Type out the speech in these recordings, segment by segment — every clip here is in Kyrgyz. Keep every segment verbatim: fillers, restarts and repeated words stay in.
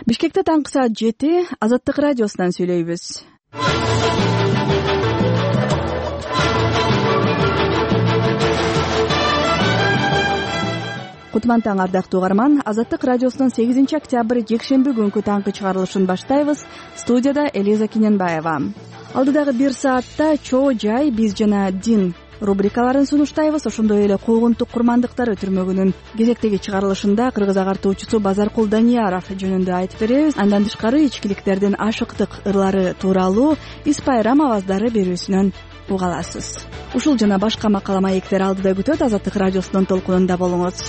Бишкекте таңкы саат жети, Азаттык радиосунан сүйлөйбүз. Кутман таң, ардактуу угарман. Азаттык радиосунун сегизинчи октябрь жекшемби күнкү таңкы чыгарылышын баштайбыз. Студияда Элиза Киненбаева. Алдыдагы бир саатта чоо жай, биз жана дин рубрикаларын сунуштайбыз. Ошондой эле куугунтук курмандыктары түрмөгүнүн кезектеги чыгарылышында кыргыз агартуучусу Базаркул Данияров жөнүндө айтып беребиз. Андан тышкары ичкиликтердин ашыктык ырлары тууралуу Ис Байрам аваздары берүүсүнөн уга аласыз. Ушул жана башка макала маектер алдыда күтөт. Азаттык радиосунун толкунунда болуңуз.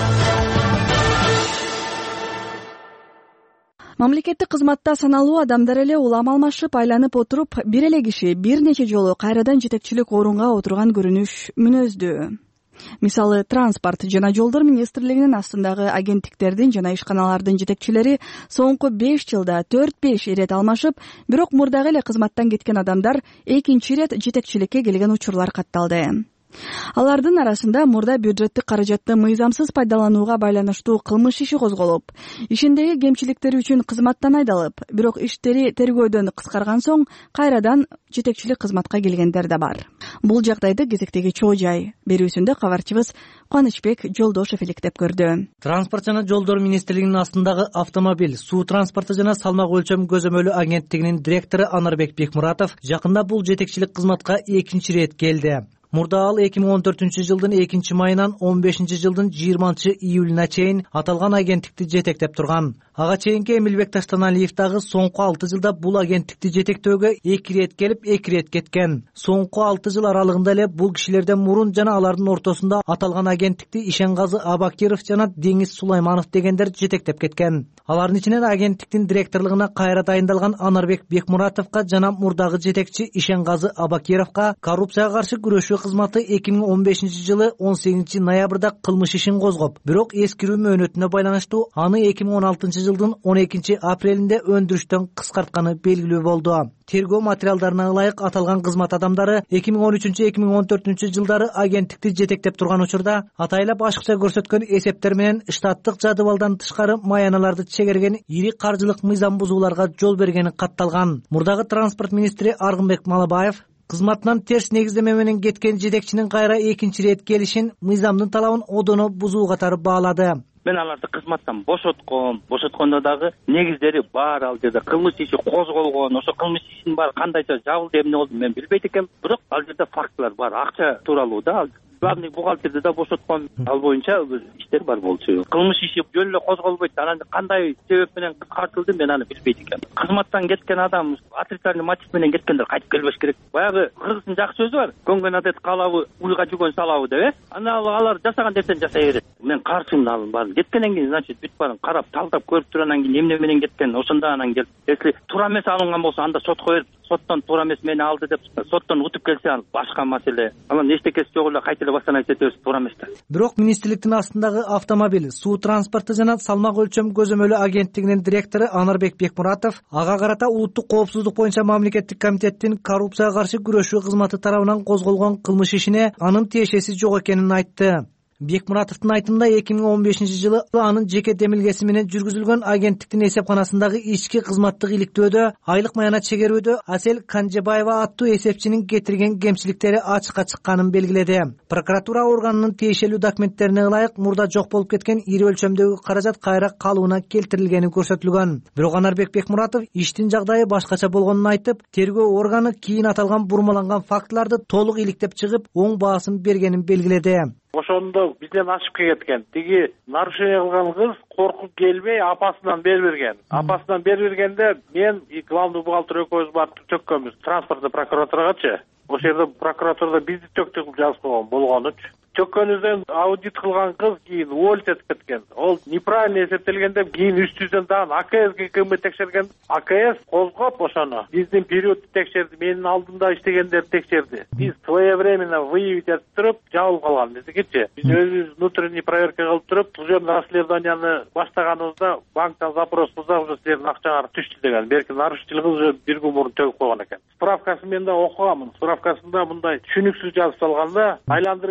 Мамлекеттик кызматта саналуу адамдар эле улам алмашып, айланып отуруп, бир эле киши бир нече жолу кайрадан жетекчилик орунга отурган көрүнүш мүнөздүү. Мисалы, транспорт жана жолдор министрлигинин астындагы агенттиктердин жана ишканалардын жетекчилери соңку беш жылда төрт-беш ирет алмашып, бирок мурдагы эле кызматтан кеткен адамдар экинчи ирет жетекчиликке келген учурлар катталды. Алардын арасында мурда бюджеттик каражатты мыйзамсыз пайдаланууга байланыштуу кылмыш иши козголуп, ишиндеги кемчиликтери үчүн кызматтан айдалып, бирок иштери тергөөдөн кыскарган соң кайрадан жетекчилик кызматка келгендер да бар. Бул жагдайды кезектеги чоо жай берүүсүндө кабарчыбыз Кубанычбек Жолдошев иликтеп көрдү. Транспорт жана жолдор министрлигинин астындагы автомобиль, суу транспорту жана салмак өлчөм көзөмөлү агенттигинин директору Анарбек Бекмуратов жакында бул жетекчилик кызматка экинчи ирет келди. Мурда ал эки миң он төртүнчү жылдын экинчи майынан он бешинчи жылдын жыйырманчы июлуна чейин аталган агенттикти жетектеп турган. Ага чейинки Эмилбек Таштаналиев дагы соңку алты жылда бул агенттикти жетектөөгө эки ирет келип, эки ирет кеткен. Соңку алты жыл аралыгында эле бул кишилерден мурун жана алардын ортосунда аталган агенттикти Ишенгазы Абакиров жана Деңиз Сулайманов дегендер жетектеп кеткен. Алардын ичинен агенттиктин директорлугуна кайра дайындалган Анарбек Бекмуратовго жана мурдагы жетекчи Ишенгазы Абакировго коррупцияга каршы күрөшүү кызматы эки миң он бешинчи жылы он сегизинчи ноябрда кылмыш ишин козгоп, бирок эскирүү мөөнөтүнө байланыштуу аны эки миң он алтынчы жылдын он экинчи апрелинде өндүрүштөн кыскартканы белгилүү болду. Тергөө материалдарына ылайык аталган кызмат адамдары эки миң он үчүнчү эки миң он төртүнчү жылдары агенттикти жетектеп турган учурда атайлап ашыкча көрсөткөн эсептер менен штаттык жадыбалдан тышкары маяналарды чегерген ири каржылык мыйзам бузууларга жол бергени катталган. Мурдагы транспорт министри Аргынбек Малабаев кызматынан терс негиздеме менен кеткен жетекчинин кайра экинчи ирет келишин мыйзамдын талабын одоно бузуу катары баалады. Мен аларды кызматтан бошотком, бошоткондо дагы негиздери бар, ал жерде кылмыш иши козголгон, ошо кылмыш ишин баары кандайча жабылды, эмне болду мен билбейт экенмин, бирок ал жерде фактылар бар, акча тууралуу да. Главный бухгалтерди да бошоткон, ал боюнча иштер бар болчу. Кылмыш иши жөн эле козголбойт, анан кандай себеп менен кыскартылды мен аны билбейт экенмин. Кызматтан кеткен адам отрицательный мотив менен кеткендер кайтып келбеш керек. Баягы кыргыздын жакшы сөзү бар, көнгөн адет калабы, уйга жүргөн салабы деп, э? Ана алар жасаган нерсени жасай берет. Мен каршымын алын баарын. Кеткенден кийин, значит, бүт баарын карап, талдап көрүп туруп анан кийин эмне менен кеткен, ошондо анан келип, если туура эмес алынган болсо, анда сотко берип, соттон туура эмес мени алды деп, соттон утуп келсе, ал башка маселе. Анан эчтекеси жок эле кайта эле баштан айтып туура эмес да. Бирок министрликтин астындагы автомобиль, суу транспорту жана салмак өлчөм көзөмөлү агенттигинин директору Анарбек Бекмуратов ага карата улуттук коопсуздук боюнча мамлекеттик комитеттин коррупцияга каршы күрөшүү кызматы тарабынан козголгон кылмыш ишине анын тиешеси жок экенин айтты. Бекмуратовдун айтымында эки миң он бешинчи жылы анын жеке демилгеси менен жүргүзүлгөн агенттиктин эсепканасындагы ички кызматтык иликтөөдө айлык маяна чегерүүдө Асель Канжебаева аттуу эсепчинин кетирген кемчиликтери ачыкка чыкканын белгиледи. Прокуратура органынын тиешелүү документтерине ылайык мурда жок болуп кеткен ири өлчөмдөгү каражат кайра калыбына келтирилгени көрсөтүлгөн. Бирок Анарбек Бекмуратов иштин жагдайы башкача болгонун айтып, тергөө органы кийин аталган бурмаланган фактыларды толук иликтеп чыгып, оң баасын бергенин белгиледи. Ошондо бизден ашып кеткен. Тиги нарушение кылган кыз коркуп келбей апасынан бер берген. Апасынан бер бергенде мен и главный бухгалтер экөөбүз барып төккөнбүз транспортту прокуратурагачы. Ошол жерде прокуратурада бизди төктүк жазып койгон болгонучу. Төккөнүздөн аудит кылган кыз кийин уволить этип кеткен. Ол неправильно эсептелген деп кийин үстүбүздөн дагы А К Сге ким текшерген. А К С козгоп ошону биздин периодду текшерди, менин алдымда иштегендерди текшерди. Биз своевременно выявить этип туруп жабылып калган биздикичи. Биз өзүбүз внутренний проверка кылып туруп, служебный расследованияны баштаганыбызда банктан запрос кылсак, уже силердин акчаңар түштү деген. Берки нарушитель кыз уже бир күн мурун төгүп койгон экен. Справкасын мен да окуганмын. Справкасында мындай түшүнүксүз жазып салганда, айландырып келип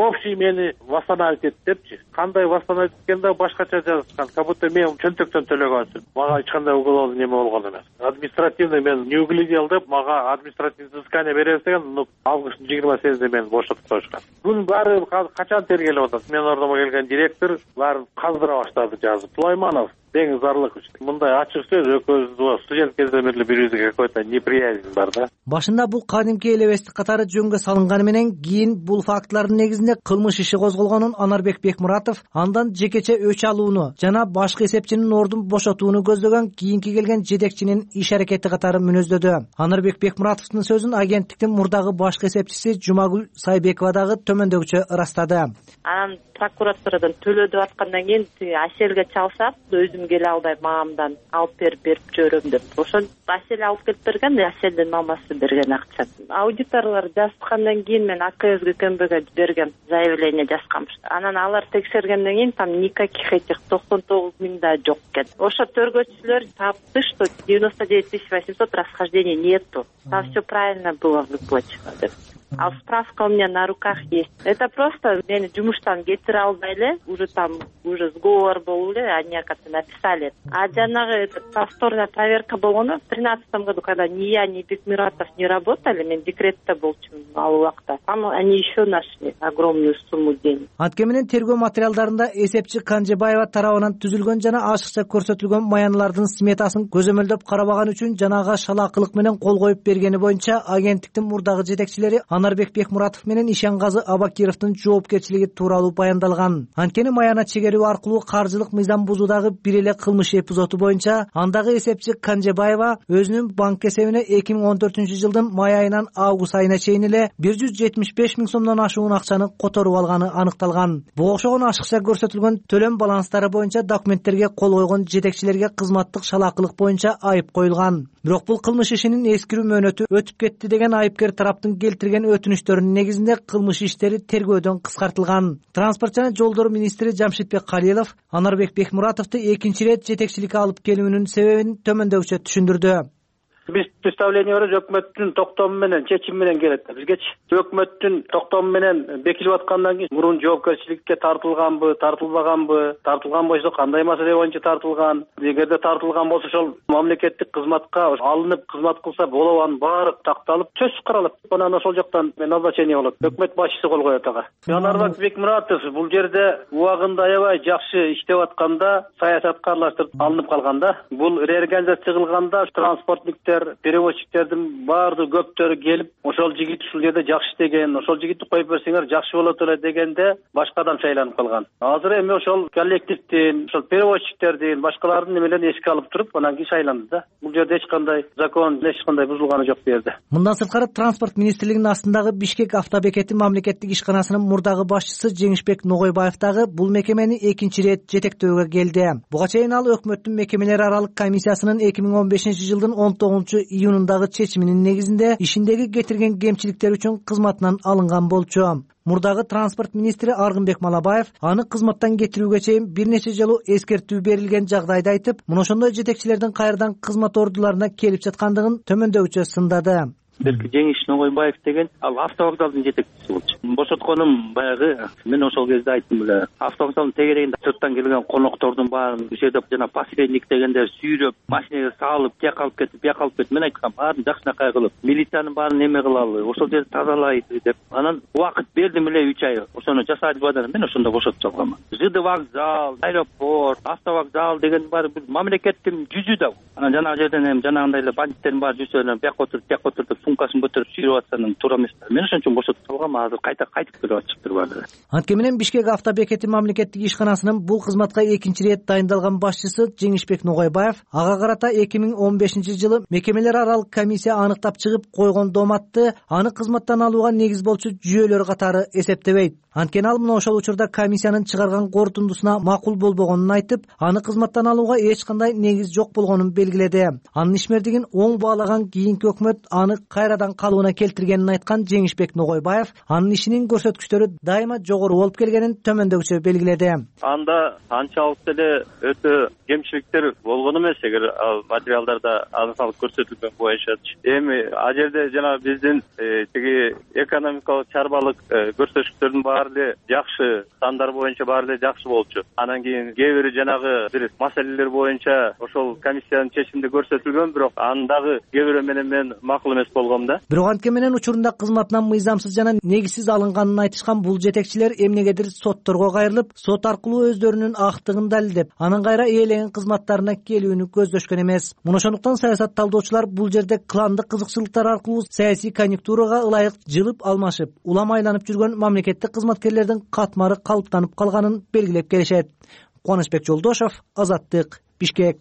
общий мени восстановить эт депчи. Кандай восстановить эткенде башкача жазышкан. Как будто мен чөнтөктөн төлөгөнсүн. Мага эч кандай уголовный неме болгон эмес. Административный мен не углядел деп мага административный взыскание беребиз деген, ну августтун жыйырма сегизинде мени бошотуп коюшкан. Бунун баары качан тергелип атат? Мен ордомо келген директор баарын каздыра баштады жазып. Сулайманов Деңиз Зарлыкович, мындай ачык сөз экөөбүз студент кезден бери бири-бирибизге какой-то неприязнь бар да. Башында бул кадимки элебестик катары жөнгө салынганы менен кийин бул фактылардын негизинде кылмыш иши козголгонун Анарбек Бекмуратов андан жекече өч алууну жана башкы эсепчинин ордун бошотууну көздөгөн кийинки келген жетекчинин иш аракети катары мүнөздөдү. Анарбек Бекмуратовдун сөзүн агенттиктин мурдагы башкы эсепчиси Жумагүл Сайбекова дагы төмөндөгүчө ырастады. Анан прокуратурадан төлөдүп аткандан кийин Аселге чалсак, өзүм келе албай мамамдан алып берип берип жөрөм деп. Ошон Асел алып келип берген, Аселдин мамасы берген акча. Аудиторлор жазгандан кийин мен АКСге КМБге берген заявление жазганмын. Анан алар текшергенден кийин там никаких этих токсон тогуз миң да жок экен. Ошо төргөчүлөр тапты, что девяносто девять тысяч восемьсот расхождений нету. Там все правильно было выплачено деп. А справка у меня на руках есть. Это просто мени жумуштан кетире албай эле, уже там уже сговор болуп эле, они как-то написали. А жанагы повторная проверка болгону в тринадцатом году, когда ни я, ни Бекмуратов не работали, мен декретте болчумун ал убакта. Там они еще нашли огромную сумму денег. Анткени менен тергөө материалдарында эсепчи Канжебаева тарабынан түзүлгөн жана ашыкча көрсөтүлгөн маянылардын сметасын көзөмөлдөп карабаган үчүн жанага шалаакылык менен кол коюп бергени боюнча агенттиктин мурдагы жетекчилери Анарбек Бекмуратов менен Ишангазы Абакировдун жоопкерчилиги тууралуу баяндалган. Анткени маяна чегерүү аркылуу каржылык мыйзам бузуудагы бир эле кылмыш эпизоду боюнча андагы эсепчи Канжебаева өзүнүн банк эсебине эки миң он төртүнчү жылдын май айынан август айына чейин эле бир жүз жетимиш беш миң сомдон ашуун акчаны которуп алганы аныкталган. Буга окшогон ашыкча көрсөтүлгөн төлөм баланстары боюнча документтерге кол койгон жетекчилерге кызматтык шалаакылык боюнча айып коюлган. Бирок бул кылмыш ишинин эскирүү мөөнөтү өтүп кетти деген айыпкер тараптын келтирген өтүнүчтөрүнүн негизинде кылмыш иштери тергөөдөн кыскартылган. Транспорт жана жолдор министри Жамшитбек Калилов Анарбек Бекмуратовду экинчи ирет жетекчиликке алып келүүнүн себебин төмөндөгүчө түшүндүрдү. Биз представление беребиз, өкмөттүн токтому менен, чечими менен келет. Бизгечи өкмөттүн токтому менен бекилип аткандан кийин мурун жоопкерчиликке тартылганбы, тартылбаганбы, тартылган болсо кандай маселе боюнча тартылган, эгерде тартылган болсо ошол мамлекеттик кызматка алынып кызмат кылса болобу, анын баары такталып, сөзсүз каралат. Анан ошол жактан назначение болот. Өкмөт башчысы кол коет ага. Анарбек Бекмуратов бул жерде убагында аябай жакшы иштеп атканда саясатка аралаштырып алынып калганда, бул реорганизация кылганда транспортниктер, перевозчиктердин баардыгы көптөрү келип, ошол жигит ушул жерде жакшы иштеген, ошол жигитти коюп берсеңер жакшы болот эле дегенде башка адам шайланып калган. Азыр эми ошол коллективдин, ошол перевозчиктердин, башкалардын немелерин эске алып туруп, анан кийин шайланды да. Бул жерде эч кандай закон, эч кандай бузулганы жок бу жерде. Мындан сырткары транспорт министрлигинин астындагы Бишкек автобекети мамлекеттик ишканасынын мурдагы башчысы Жеңишбек Ногойбаев дагы бул мекемени экинчи ирет жетектөөгө келди. Буга чейин ал өкмөттүн мекемелер аралык комиссиясынын эки миң он бешинчи жылдын он тогузунчу июнундагы чечиминин негизинде ишиндеги кетирген кемчиликтер үчүн кызматынан алынган болчу. Мурдагы транспорт министри Аргынбек Малабаев аны кызматтан кетирүүгө чейин бир нече жолу эскертүү берилген жагдайды айтып, мына ошондой жетекчилердин кайрадан кызмат ордуларына келип жаткандыгын төмөндөгүчө сындады. Берки Жеңиш Ногойбаев деген ал автовокзалдын жетекчиси болчу. Бошотконум баягы мен ошол кезде айттым эле. Автовокзалдын тегерегинде сырттан келген коноктордун баарын ишедеп жана посредник дегендер сүйрөп, машинеге салып, тияка алып кетип, бияка алып кетип, мен айткам, баарын жакшынакай кылып, милициянын баарын неме кылалы, ошол жерди тазалайлы деп. Анан убакыт бердим эле үч ай. Ошону жасады бадан мен ошондо бошотуп салгам. ЖД вокзал, аэропорт, автовокзал деген баары бир мамлекеттин жүзү да. Анан жанагы жерден эми жанагындай эле бандиттердин баары жүрсө, бияка отуруп, тияка отуруп сумкасын көтөрүп сүйрөп атсанын туура эмес. Мен ошон үчүн бошотуп салгам, азыр кайта кайтып келип атышыптыр баары. Анткени менен Бишкек автобекети мамлекеттик ишканасынын бул кызматка экинчи ирет дайындалган башчысы Жеңишбек Ногойбаев ага карата эки миң он бешинчи жылы мекемелер аралык комиссия аныктап чыгып койгон доматты аны кызматтан алууга негиз болчу жүйөлөр катары эсептебейт. Анткени ал мына ошол учурда комиссиянын чыгарган корутундусуна макул болбогонун айтып, аны кызматтан алууга эч кандай негиз жок болгонун белгиледи. Анын ишмердигин оң баалаган кийинки өкмөт аны кайрадан калыбына келтиргенин айткан Жеңишбек Ногойбаев анын ишинин көрсөткүчтөрү дайыма жогору болуп келгенин төмөндөгүчө белгиледи. Анда анчалык деле өтө кемчиликтер болгон эмес, эгер ал материалдарда аныкталып көрсөтүлгөн боюнча. Эми ал жерде жанагы биздин тиги экономикалык чарбалык көрсөткүчтөрдүн баары эле жакшы, сандар боюнча баары эле жакшы болчу. Анан кийин кээ бири жанагы бир маселелер боюнча ошол комиссиянын чечиминде көрсөтүлгөн, бирок андагы кээ бири менен мен макул эмес болгом да. Бирок анткени менен учурунда кызматынан мыйзамсыз жана негизсиз алынганын айтышкан бул жетекчилер эмнегедир сотторго кайрылып, сот аркылуу өздөрүнүн актыгын далилдеп, анан кайра ээлеген кызматтарына келүүнү көздөшкөн эмес. Муну ошондуктан саясат талдоочулар бул жерде кландык кызыкчылыктар аркылуу саясий конъюнктурага ылайык жылып алмашып, улам айланып жүргөн мамлекеттик кызматкерлердин катмары калыптанып калганын белгилеп келишет. Кубанычбек Жолдошов, Азаттык, Бишкек.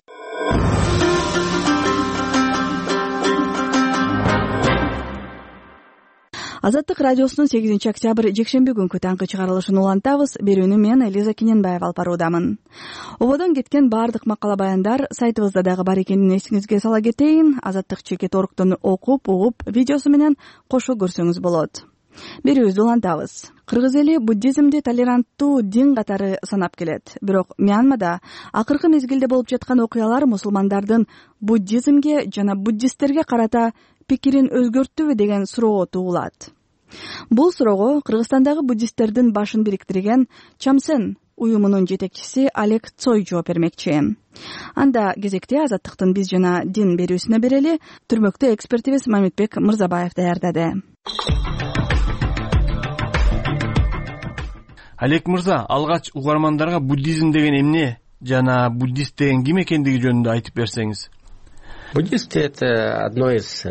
Азаттык радиосунун сегизинчи октябрь жекшемби күнкү таңкы чыгарылышын улантабыз. Берүүнү мен Элиза Кененбаева алып баруудамын. Ободон кеткен баардык макала баяндар сайтыбызда дагы бар экенин эсиңизге сала кетейин. Азаттык чекит оруктун окуп, угуп, видеосу менен кошо көрсөңүз болот. Берүүбүздү улантабыз. Кыргыз эли буддизмди толеранттуу дин катары санап келет. Бирок Мьянмада акыркы мезгилде болуп жаткан окуялар мусулмандардын буддизмге жана буддисттерге карата пикирин өзгөрттүбү деген суроо туулат. Бул суроого Кыргызстандагы буддисттердин башын бириктирген Чамсен уюмунун жетекчиси Олег Цой жооп бермекчи. Анда кезекте Азаттыктын биз жана дин берүүсүнө берели түрмөктө экспертибиз Мамитбек Мырзабаев даярдады. Олег Мырза, алгач угармандарга буддизм деген эмне жана буддист деген ким экендиги жөнүндө айтып берсеңиз. Буддист — это одно из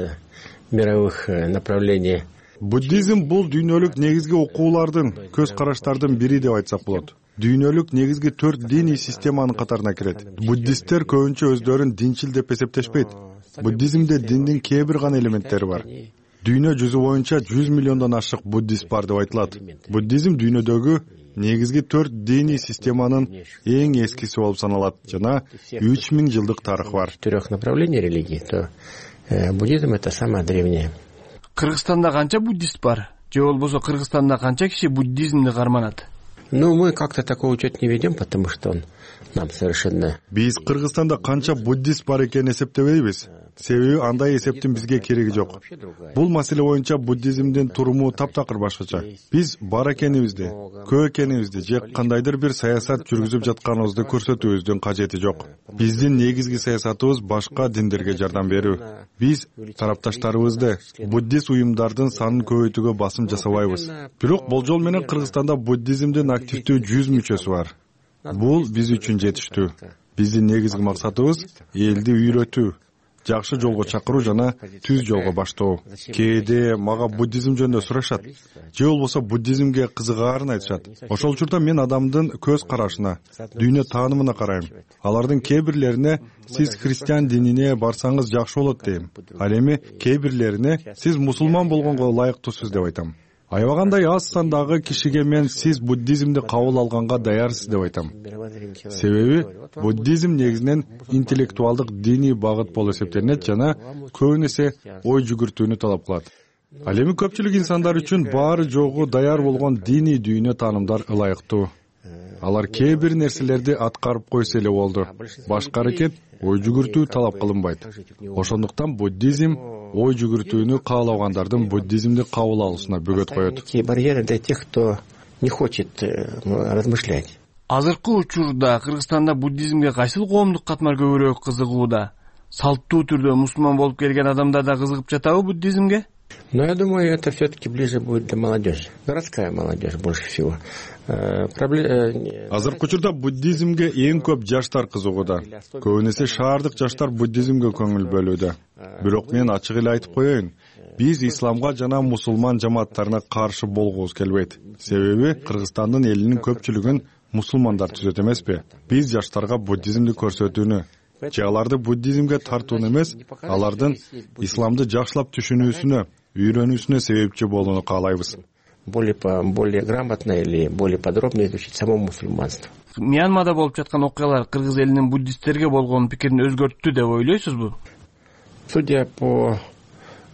мировых направлений. Буддизм бул дүйнөлүк негизги окуулардын, көз караштардын бири деп айтсак болот. Дүйнөлүк негизги төрт диний системанын катарына кирет. Буддисттер көбүнчө өздөрүн динчил деп эсептешпейт. Буддизмде диндин кээ бир гана элементтери бар. Дүйнө жүзү боюнча жүз миллиондон ашык буддист бар деп айтылат. Буддизм дүйнөдөгү негизги төрт диний системанын эң эскиси болуп саналат жана үч миң жылдык тарыхы бар. Трех направлений религии, то буддизм — это самое древнее. Кыргызстанда канча буддист бар? Же болбосо Кыргызстанда канча киши буддизмди карманат? Ну, мы как-то такой учет не ведем, потому что он нам совершенно... Биз Кыргызстанда канча буддист бар экенин эсептебейбиз. Себеби андай эсептин бизге кереги жок. Бул маселе боюнча буддизмдин туруму таптакыр башкача. Биз бар экенибизди, көп экенибизди же кандайдыр бир саясат жүргүзүп жатканыбызды көрсөтүүбүздүн кажети жок. Биздин негизги саясатыбыз башка диндерге жардам берүү. Биз тарапташтарыбызды, буддист уюмдардын санын көбөйтүүгө басым жасабайбыз. Бирок болжол менен Кыргызстанда буддизмдин активдүү жүз мүчөсү бар. Бул биз үчүн жетиштүү. Биздин негизги максатыбыз элди үйрөтүү, жакшы жолго чакыруу жана түз жолго баштоо. Кээде мага буддизм жөнүндө сурашат, же болбосо буддизмге кызыгаарын айтышат. Ошол учурда мен адамдын көз карашына, дүйнө таанымына карайм. Алардын кээ бирлерине сиз христиан динине барсаңыз жакшы болот дейм. Ал эми кээ бирлерине сиз мусулман болгонго ылайыктуусуз деп айтам. Аябагандай аз сандагы кишиге мен сиз буддизмди кабыл алганга даярсыз деп айтам. Себеби буддизм негизинен интеллектуалдык диний багыт болуп эсептелет жана көбүн эсе ой жүгүртүүнү талап кылат. Ал эми көпчүлүк инсандар үчүн баары жогу даяр болгон диний дүйнө таанымдар ылайыктуу. Алар кээ бир нерселерди аткарып койсо эле болду. Башка аракет ой жүгүртүү талап кылынбайт. Ошондуктан буддизм ой жүгүртүүнү каалагандардын буддизмди кабыл алуусуна бөгөт коет. Барьеры для тех, кто не хочет размышлять. Азыркы учурда Кыргызстанда буддизмге кайсыл коомдук катмар көбүрөөк кызыгууда? Салттуу түрдө мусулман болуп келген адамдар да кызыгып жатабы буддизмге? Но я думаю, это все-таки ближе будет для молодежи. Городская молодежь больше всего. Азыркы учурда буддизмге эң көп жаштар кызыгууда. Көбүн эсе шаардык жаштар буддизмге көңүл бөлүүдө. Бирок мен ачык эле айтып коеюн, биз исламга жана мусулман жамааттарына каршы болгубуз келбейт. Себеби Кыргызстандын элинин көпчүлүгүн мусулмандар түзөт эмеспи? Биз жаштарга буддизмди көрсөтүүнү, же аларды буддизмге тартууну эмес, алардын исламды жакшылап түшүнүүсүнө, үйрөнүүсүнө себепчи болууну каалайбыз. Более, более грамотно или более подробно изучить само мусульманство. Мьянмада болуп жаткан окуялар кыргыз элинин буддисттерге болгон пикирин өзгөрттү деп ойлойсузбу? Судя по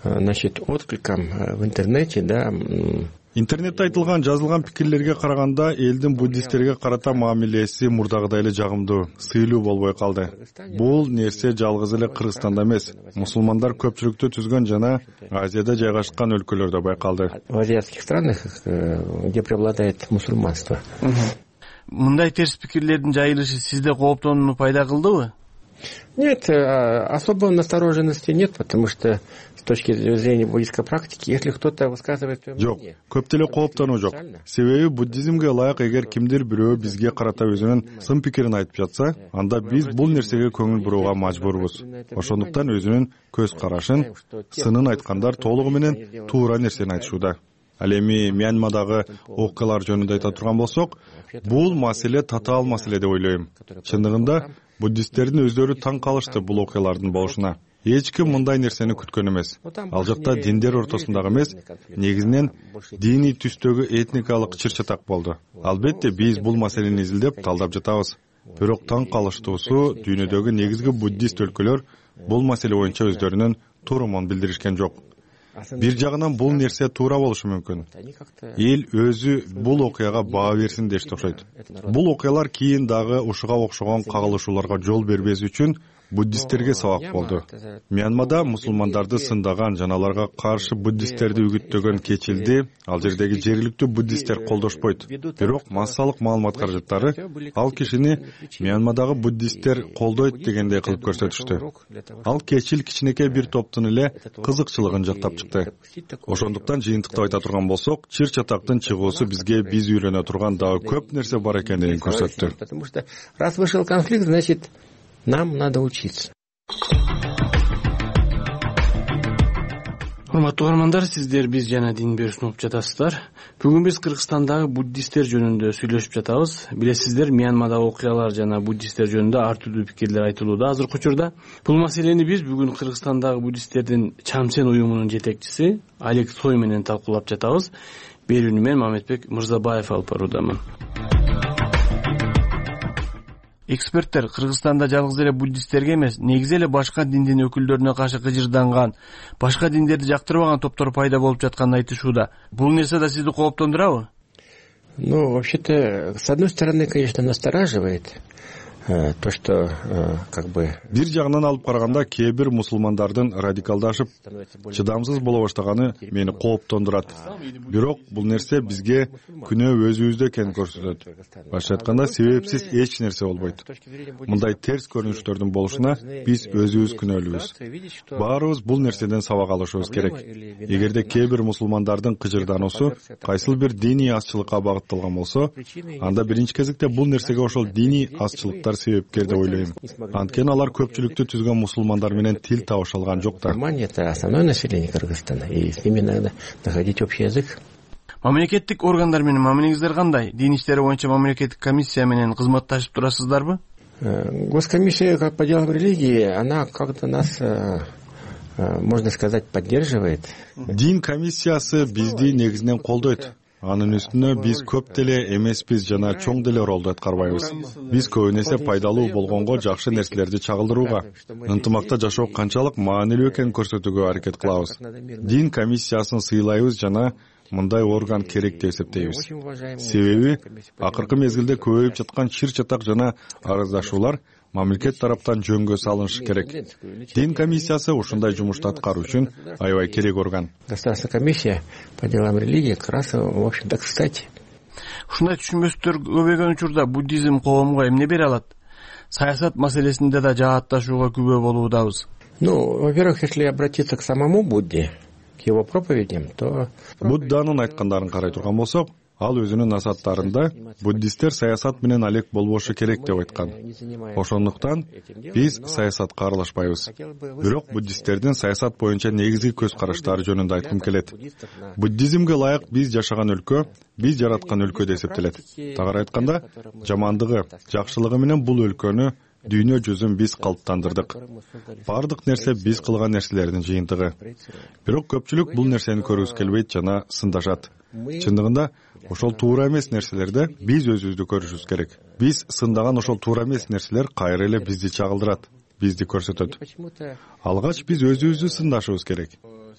значит откликом в интернете, да. Интернетте айтылган жазылган пикирлерге караганда элдин буддисттерге карата мамилеси мурдагыдай эле жагымдуу, сыйлуу болбой калды. Бул нерсе жалгыз эле Кыргызстанда эмес, мусулмандар көпчүлүктү түзгөн жана Азияда жайгашкан өлкөлөрдө байкалды. В азиатских странах, где преобладает мусульманство. Мындай терс пикирлердин жайылышы сизде кооптонууну пайда кылдыбы? Нет, особой настороженности нет, потому что с точки зрения буддийской практики, если кто-то высказывает свое мнение... Жок, көп деле кооптонуу жок. Себеби буддизмге ылайык эгер кимдир бирөө бизге карата өзүнүн сын пикирин айтып жатса, анда биз бул нерсеге көңүл бурууга мажбурбуз. Ошондуктан өзүнүн көз карашын, сынын айткандар толугу менен туура нерсени айтышууда. Ал эми Мьянмадагы окуялар жөнүндө айта турган болсок, бул маселе татаал маселе деп ойлойм. Чындыгында буддисттердин өздөрү таң калышты бул окуялардын болушуна. Эч ким мындай нерсени күткөн эмес. Ал жакта диндер ортосундагы эмес, негизинен диний түстөгү этникалык чыр-чатак болду. Албетте биз бул маселени изилдеп, талдап жатабыз. Бирок таң калыштуусу дүйнөдөгү негизги буддист өлкөлөр бул маселе боюнча өздөрүнүн турумун билдиришкен жок. Бир жагынан бул нерсе туура болушу мүмкүн. Эл өзү бул окуяга баа берсин дешти окшойт. Бул окуялар кийин дагы ушуга окшогон кагылышууларга жол бербес үчүн буддисттерге сабак болду. Мьянмада мусулмандарды сындаган жана аларга каршы буддисттерди үгүттөгөн кечилди ал жердеги жергиликтүү буддисттер колдошпойт. Бирок массалык маалымат каражаттары ал кишини Мьянмадагы буддисттер колдойт дегендей кылып көрсөтүштү. Ал кечил кичинекей бир топтун эле кызыкчылыгын жактап чыкты. Ошондуктан жыйынтыктап айта турган болсок, чыр-чатактын чыгуусу бизге биз үйрөнө турган дагы көп нерсе бар экенин көрсөттү. Потому что раз вышел конфликт, значит, нам надо учиться. Урматтуу угармандар, сиздер биз жана дин берүүсүн угуп жатасыздар. Бүгүн биз Кыргызстандагы буддисттер жөнүндө сүйлөшүп жатабыз. Билесиздер, Мьянмадагы окуялар жана буддисттер жөнүндө ар түрдүү пикирлер айтылууда азыркы учурда. Бул маселени биз бүгүн Кыргызстандагы буддисттердин Чамсен уюмунун жетекчиси Олег Цой менен талкуулап жатабыз. Берүүнү мен Мамедбек Мырзабаев алып баруудамын. Эксперттер Кыргызстанда жалгыз эле буддисттерге эмес, негизи эле башка диндин өкүлдөрүнө каршы кыжырданган, башка диндерди жактырбаган топтор пайда болуп жатканын айтышууда. Бул нерсе да сизди кооптондурабы? Ну, вообще-то, с одной стороны, конечно, настораживает то, что как бы... Бир жагынан алып караганда кээ бир мусулмандардын радикалдашып, чыдамсыз боло баштаганы мени кооптондурат. Бирок бул нерсе бизге күнөө өзүбүздө экенин көрсөтөт. Башка айтканда, себепсиз эч нерсе болбойт. Мындай терс көрүнүштөрдүн болушуна биз өзүбүз күнөөлүүбүз. Баарыбыз бул нерседен сабак алышыбыз керек. Эгерде кээ бир мусулмандардын кыжырдануусу кайсыл бир диний азчылыкка багытталган болсо, анда биринчи кезекте бул нерсеге ошол диний азчылыктар себепкер деп ойлойм. Анткени алар көпчүлүктү түзгөн мусулмандар менен тил табыша алган жок да. Это основное население Кыргызстана, и с ними надо находить общий язык. Мамлекеттик органдар менен мамилеңиздер кандай? Дин иштери боюнча мамлекеттик комиссия менен кызматташып турасыздарбы? Госкомиссия по делам религии, она как-то нас, можно сказать, поддерживает. Дин комиссиясы бизди негизинен колдойт. Анын үстүнө биз көп деле эмеспиз жана чоң деле ролду аткарбайбыз. Биз көбүн эсе пайдалуу болгонго жакшы нерселерди чагылдырууга, ынтымакта жашоо канчалык маанилүү экенин көрсөтүүгө аракет кылабыз. Дин комиссиясын сыйлайбыз жана мындай орган керек деп эсептейбиз. Себеби акыркы мезгилде көбөйүп жаткан чыр-чатак жана арыздашуулар мамлекет тараптан жөнгө салынышы керек. Дин комиссиясы ушундай жумушту аткаруу үчүн аябай керек орган. Государственная комиссия по делам религии как раз, в общем-то, кстати. Ушундай түшүнбөстөр көбөйгөн учурда буддизм коомго эмне бере алат? Саясат маселесинде да жаатташууга күбө болуудабыз. Ну, во-первых, если обратиться к самому Будде, к его проповедям, то... Будданын айткандарын карай турган болсок, ал өзүнүн насааттарында буддисттер саясат менен алек болбошу керек деп айткан. Ошондуктан биз саясатка аралашпайбыз. Бирок буддисттердин саясат боюнча негизги көз караштары жөнүндө айткым келет. Буддизмге ылайык биз жашаган өлкө, биз жараткан өлкө деп эсептелет. Тагыраак айтканда, жамандыгы, жакшылыгы менен бул өлкөнү, дүйнө жүзүн биз калыптандырдык. Бардык нерсе биз кылган нерселердин жыйынтыгы. Бирок көпчүлүк бул нерсени көргүсү келбейт жана сындашат. Чындыгында ошол туура эмес нерселерде биз өзүбүздү көрүшүбүз керек. Биз сындаган ошол туура эмес нерселер кайра эле бизди чагылдырат, бизди көрсөтөт. Алгач биз өзүбүздү сындашыбыз керек.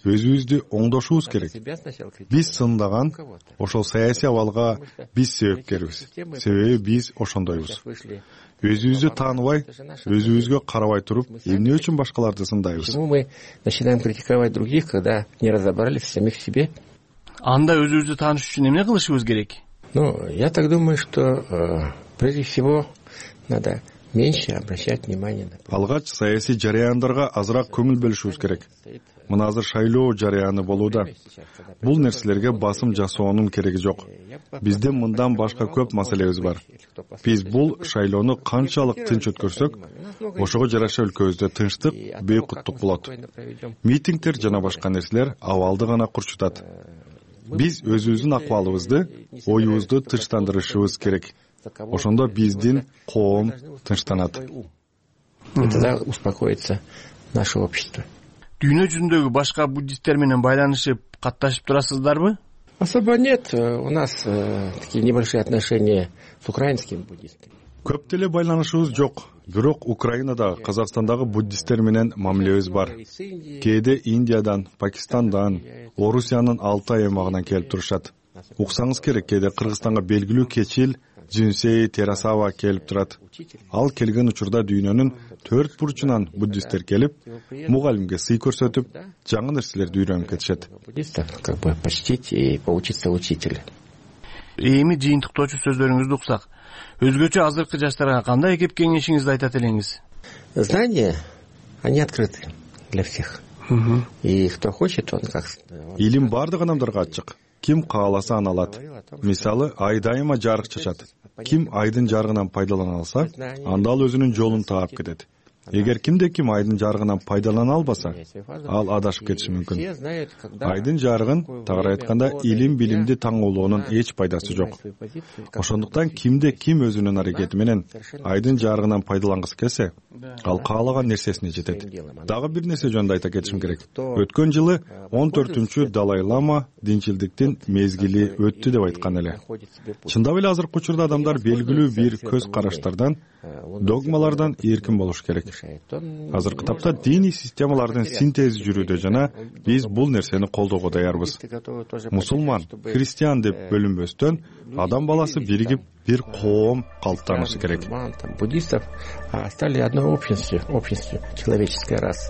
өзүбүздү оңдошубуз керек. Биз сындаган ошол саясий абалга биз себепкербиз. Себеби биз ошондойбуз. Өзүбүздү тааныбай, өзүбүзгө карабай туруп, эмне үчүн башкаларды сындайбыз? Почему мы начинаем критиковать других, когда не разобрались в самих себе? Анда өзүбүздү тааныш үчүн эмне кылышыбыз керек? Ну, я так думаю, что э, прежде всего надо меньше обращать внимание на... Алгач саясий жарыяндарга азыраак көңүл бөлүшүбүз керек. Мына азыр шайлоо жарыяны болууда. Бул нерселерге басым жасоонун кереги жок. Бизде мындан башка көп маселебиз бар. Биз бул шайлоону канчалык тынч өткөрсөк, ошого жараша өлкөбүздө тынчтык, бейкуттук болот. Митингдер жана башка нерселер абалды гана курчутат. Биз өзүбүздүн акыбалыбызды, оюбузду тынчтандырышыбыз керек. Ошондо биздин коом тынчтанат. И тогда успокоится наше общество. Дүйнө жүзүндөгү башка буддисттер менен байланышып, катташып турасыздарбы? Особо нет. У нас э, такие небольшие отношения с украинскими буддистами. Көп деле байланышыбыз жок. Бирок Украинада, Казакстандагы буддисттер менен мамилебиз бар. Кээде Индиядан, Пакистандан, Орусиянын Алтай аймагынан келип турушат. Уксаңыз керек, кээде Кыргызстанга белгилүү кечил Жинсей Терасава келип турат. Ал келген учурда дүйнөнүн төрт бурчунан буддисттер келип, мугалимге сый көрсөтүп, жаңы нерселерди үйрөнүп кетишет. Буддистов как бы почтить и поучиться учителя. Эми жыйынтыктоочу сөздөрүңүздү уксак, өзгөчө азыркы жаштарга кандай кеп кеңешиңизди айтат элеңиз? Знания, они открыты для всех. И кто хочет, он как... Илим бардык адамдарга ачык. Ким кааласа аны алат. Мисалы, ай дайыма жарык чачат. Ким айдын жарыгынан пайдалана алса, анда ал өзүнүн жолун таап кетет. Эгер кимде ким айдын жарыгынан пайдалана албаса, ал адашып кетиши мүмкүн. Айдын жарыгын, тагыраак айтканда, илим билимди таңоолоонун эч пайдасы жок. Ошондуктан кимде ким өзүнүн аракети менен айдын жарыгынан пайдалангысы келсе, ал каалаган нерсесине жетет. Дагы бир нерсе жөнүндө айта кетишим керек. Өткөн жылы он төртүнчү Далай Лама динчилдиктин мезгили өттү деп айткан эле. Чындап эле азыркы учурда адамдар белгилүү бир көз караштардан, догмалардан эркин болуш керек. Азыркы тапта диний системалардын синтези жүрүүдө жана биз бул нерсени колдоого даярбыз. Мусулман, христиан деп бөлүнбөстөн адам баласы биригип бир коом калыптанышы керек. Буддистов стали одной общностью, общностью человеческой расы.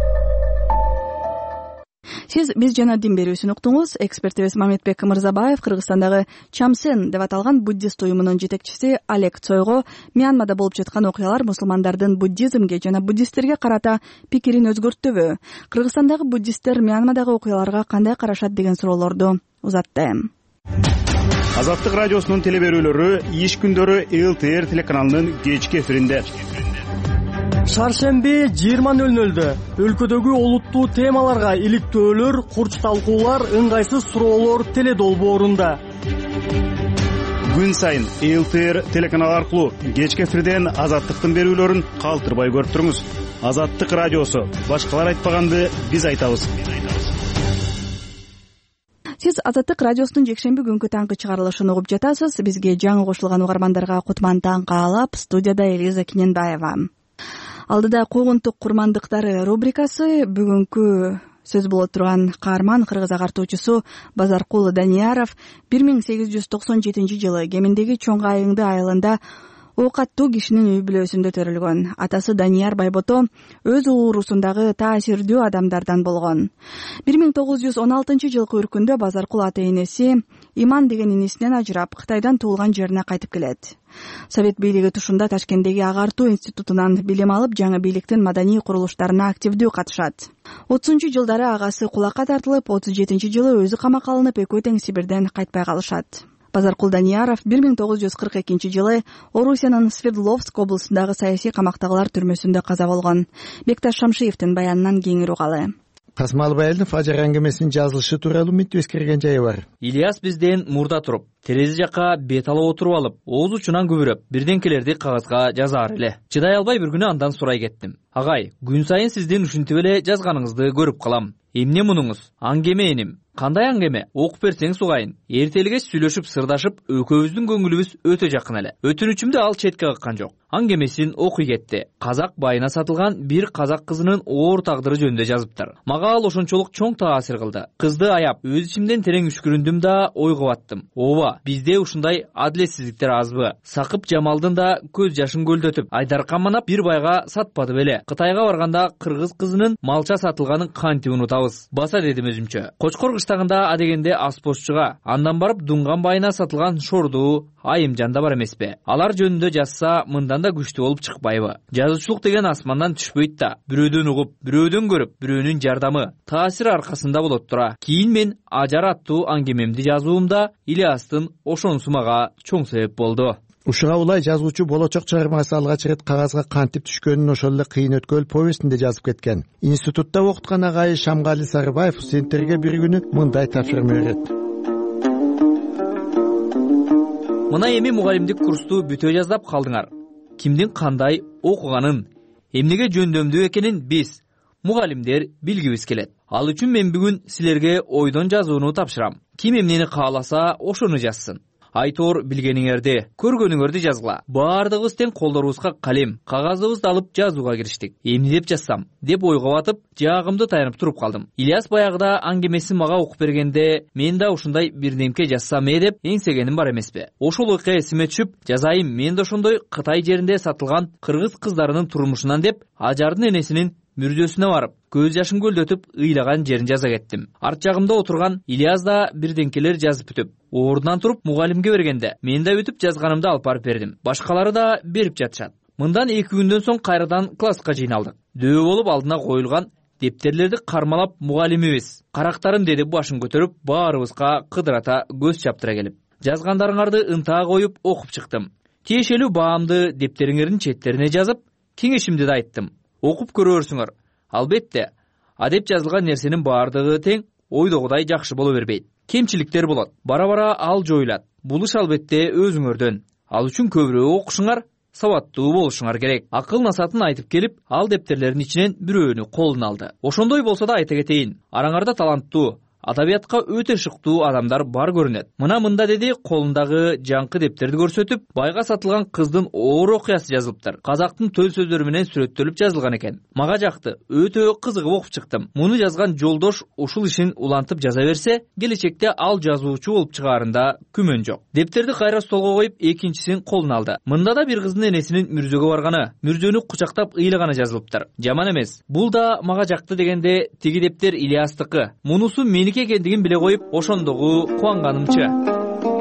Сиз биз жана дин берүүсүн уктуңуз. Экспертибиз Мамедбек Мырзабаев Кыргызстандагы Чамсен деп аталган буддист уюмунун жетекчиси Олег Цойго Мьянмада болуп жаткан окуялар мусулмандардын буддизмге жана буддисттерге карата пикирин өзгөрттүбү? Кыргызстандагы буддисттер Мьянмадагы окуяларга кандай карашат деген суроолорду узатты. Азаттык радиосунун теле берүүлөрү иш күндөрү эл тэ эр телеканалынын кечки эфиринде. Шаршемби жыйырма нөл нөлдө өлкөдөгү олуттуу темаларга иликтөөлөр, курч талкуулар, ыңгайсыз суроолор теле долбоорунда. Күн сайын эл тэ эр телеканалы аркылуу кечки эфирден Азаттыктын берүүлөрүн калтырбай көрүп туруңуз. Азаттык радиосу. Башкалар айтпаганды биз айтабыз. Сиз Азаттык радиосунун жекшемби күнгү таңкы чыгарылышын угуп жатасыз. Бизге жаңы кошулган угармандарга кутман таң каалап, студияда Элиза Киненбаева. Алдыда куугунтук курмандыктары рубрикасы. Бүгүнкү сөз боло турган каарман кыргыз агартуучусу Базаркул Данияров бир миң сегиз жүз токсон жетинчи жылы Кеминдеги Чоң Айыңды айылында оокаттуу кишинин үй бүлөсүндө төрөлгөн. Атасы Данияр Байбото өз уурусундагы таасирдүү адамдардан болгон. бир миң тогуз жүз он алтынчы жылкы үркүндө Базаркул ата энеси Иман деген инисинен ажырап, Кытайдан туулган жерине кайтып келет. Совет бийлиги тушунда Ташкенттеги агартуу институтунан билим алып, жаңы бийликтин маданий курулуштарына активдүү катышат. отузунчу жылдары агасы кулакка тартылып, отуз жетинчи жылы өзү камакка алынып, экөө тең Сибирден кайтпай калышат. Базаркул Данияров бир миң тогуз жүз кырк экинчи жылы Орусиянын Свердловск облусундагы саясий камактагылар түрмөсүндө каза болгон. Бекташ Шамшиевдин баянынан кеңири угалы. Тасмалбай элдин фажыр аңгемесинин жазылышы тууралуу үмүттүү эскерген жайы бар. Ильяс бизден мурда туруп, терезе жакка бет алып отуруп алып, ооз учунан күбүрөп, бирденкелерди кагазга жазаар эле. Чыдай албай бир күнү андан сурай кеттим. Агай, күн сайын сиздин ушинтип эле жазганыңызды көрүп калам. Эмне мунуңуз? Аңгеме эним. Кандай аңгеме? Окуп берсеңиз угайын. Эртелге сүйлөшүп, сырдашып, экөөбүздүн көңүлүбүз өтө жакын эле. Өтүнүчүмдү ал четке каккан жок. Аңгемесин окуй кетти. Казак байына сатылган бир казак кызынын оор тагдыры жөнүндө жазыптыр. Мага ал ошончолук чоң таасир кылды. Кызды аяп, өз ичимден терең үшкүрүндүм да ойго баттым. Ооба, бизде ушундай адилетсиздиктер азбы? Сакып Жамалдын да көз жашын көлдөтүп, Айдаркан манап бир байга сатпады беле. Кытайга барганда кыргыз кызынын малча сатылганын кантип унутабыз? Баса дедим өзүмчө. Кочкор кыштагында адегенде аспозчуга, андан барып Дунган байына сатылган Шорду, Айымжан да бар эмеспи? Алар жөнүндө жазса, мындан да күчтүү болуп чыкпайбы? Жазуучулук деген асмандан түшпөйт да. Бирөөдөн угуп, бирөөдөн көрүп, бирөөнүн жардамы, таасир аркасында болот тура. Кийин мен Ажар аттуу аңгемемди жазуумда Ильястын ошонусу мага чоң себеп болду. Ушуга улай жазуучу болочок чыгармасы алгач ирет кагазга кантип түшкөнүн ошол эле кыйын өткөл повестинде жазып кеткен. Институтта окуткан агайы Шамгали Сарыбаев студенттерге бир күнү мындай тапшырма берет. Мына эми мугалимдик курсту бүтө жаздап калдыңар. Кимдин кандай окуганын, эмнеге жөндөмдүү экенин биз, мугалимдер, билгибиз келет. Ал үчүн мен бүгүн силерге ойдон жазууну тапшырам. Ким эмнени кааласа, ошону жазсын. Айтор билгениңерди, көргөнүңөрдү жазгыла. Баардыгыбыз тең колдорубузга калем, кагазыбызды алып жазууга кириштик. Эмне деп жазсам, деп ойго батып, жаагымды таянып туруп калдым. Ильяс баягыда аңгемесин мага окуп бергенде, мен да ушундай бир немке жазсам э деп эңсегеним бар эмеспи. Ошол окуя эсиме түшүп, жазайым, мен да ошондой Кытай жеринде сатылган кыргыз кыздарынын турмушунан деп, Ажардын энесинин мүрзөсүнө барып, көз жашын көлдөтүп, ыйлаган жерин жаза кеттим. Арт жагымда отурган Ильяс да бирденкелер жазып бүтүп, ордунан туруп мугалимге бергенде, мен да бүтүп жазганымды алып барып бердим. Башкалары да берип жатышат. Мындан эки күндөн соң кайрадан класска жыйналдык. Дөбө болуп алдына коюлган дептерлерди кармалап мугалимибиз, карактарым деди башын көтөрүп, баарыбызга кыдырата көз чаптыра келип. Жазгандарыңарды ынтаа коюп окуп чыктым. Тиешелүү баамды дептериңердин четтерине жазып, кеңешимди да айттым. Окуп көрөрсүңөр. Албетте, адеп жазылган нерсенин баардыгы тең ойдогудай жакшы боло бербейт. Кемчиликтер болот. Бара-бара ал жоюлат. Бул иш албетте өзүңөрдөн. Ал үчүн көбүрөөк окушуңар, сабаттуу болушуңар керек. Акыл насатын айтып келип, ал дептерлердин ичинен бирөөнү колуна алды. Ошондой болсо да айта кетейин, араңарда таланттуу, адабиятка өтө шыктуу адамдар бар көрүнөт. Мына мында деди, колундагы жаңкы дептерди көрсөтүп, байга сатылган кыздын оор окуясы жазылыптыр. Казактын төл сөздөрү менен сүрөттөлүп жазылган экен. Мага жакты, өтө кызыгып окуп чыктым. Муну жазган жолдош ушул ишин улантып жаза берсе, келечекте ал жазуучу болуп чыгаарында күмөн жок. Дептерди кайра столго коюп, экинчисин колуна алды. Мында да бир кыздын энесинин мүрзөгө барганы, мүрзөнү кучактап ыйлаганы жазылыптыр. Жаман эмес. Бул да мага жакты дегенде, тиги дептер Ильястыкы. Мунусу меники экендигин биле коюп, ошондогу кубанганымчы.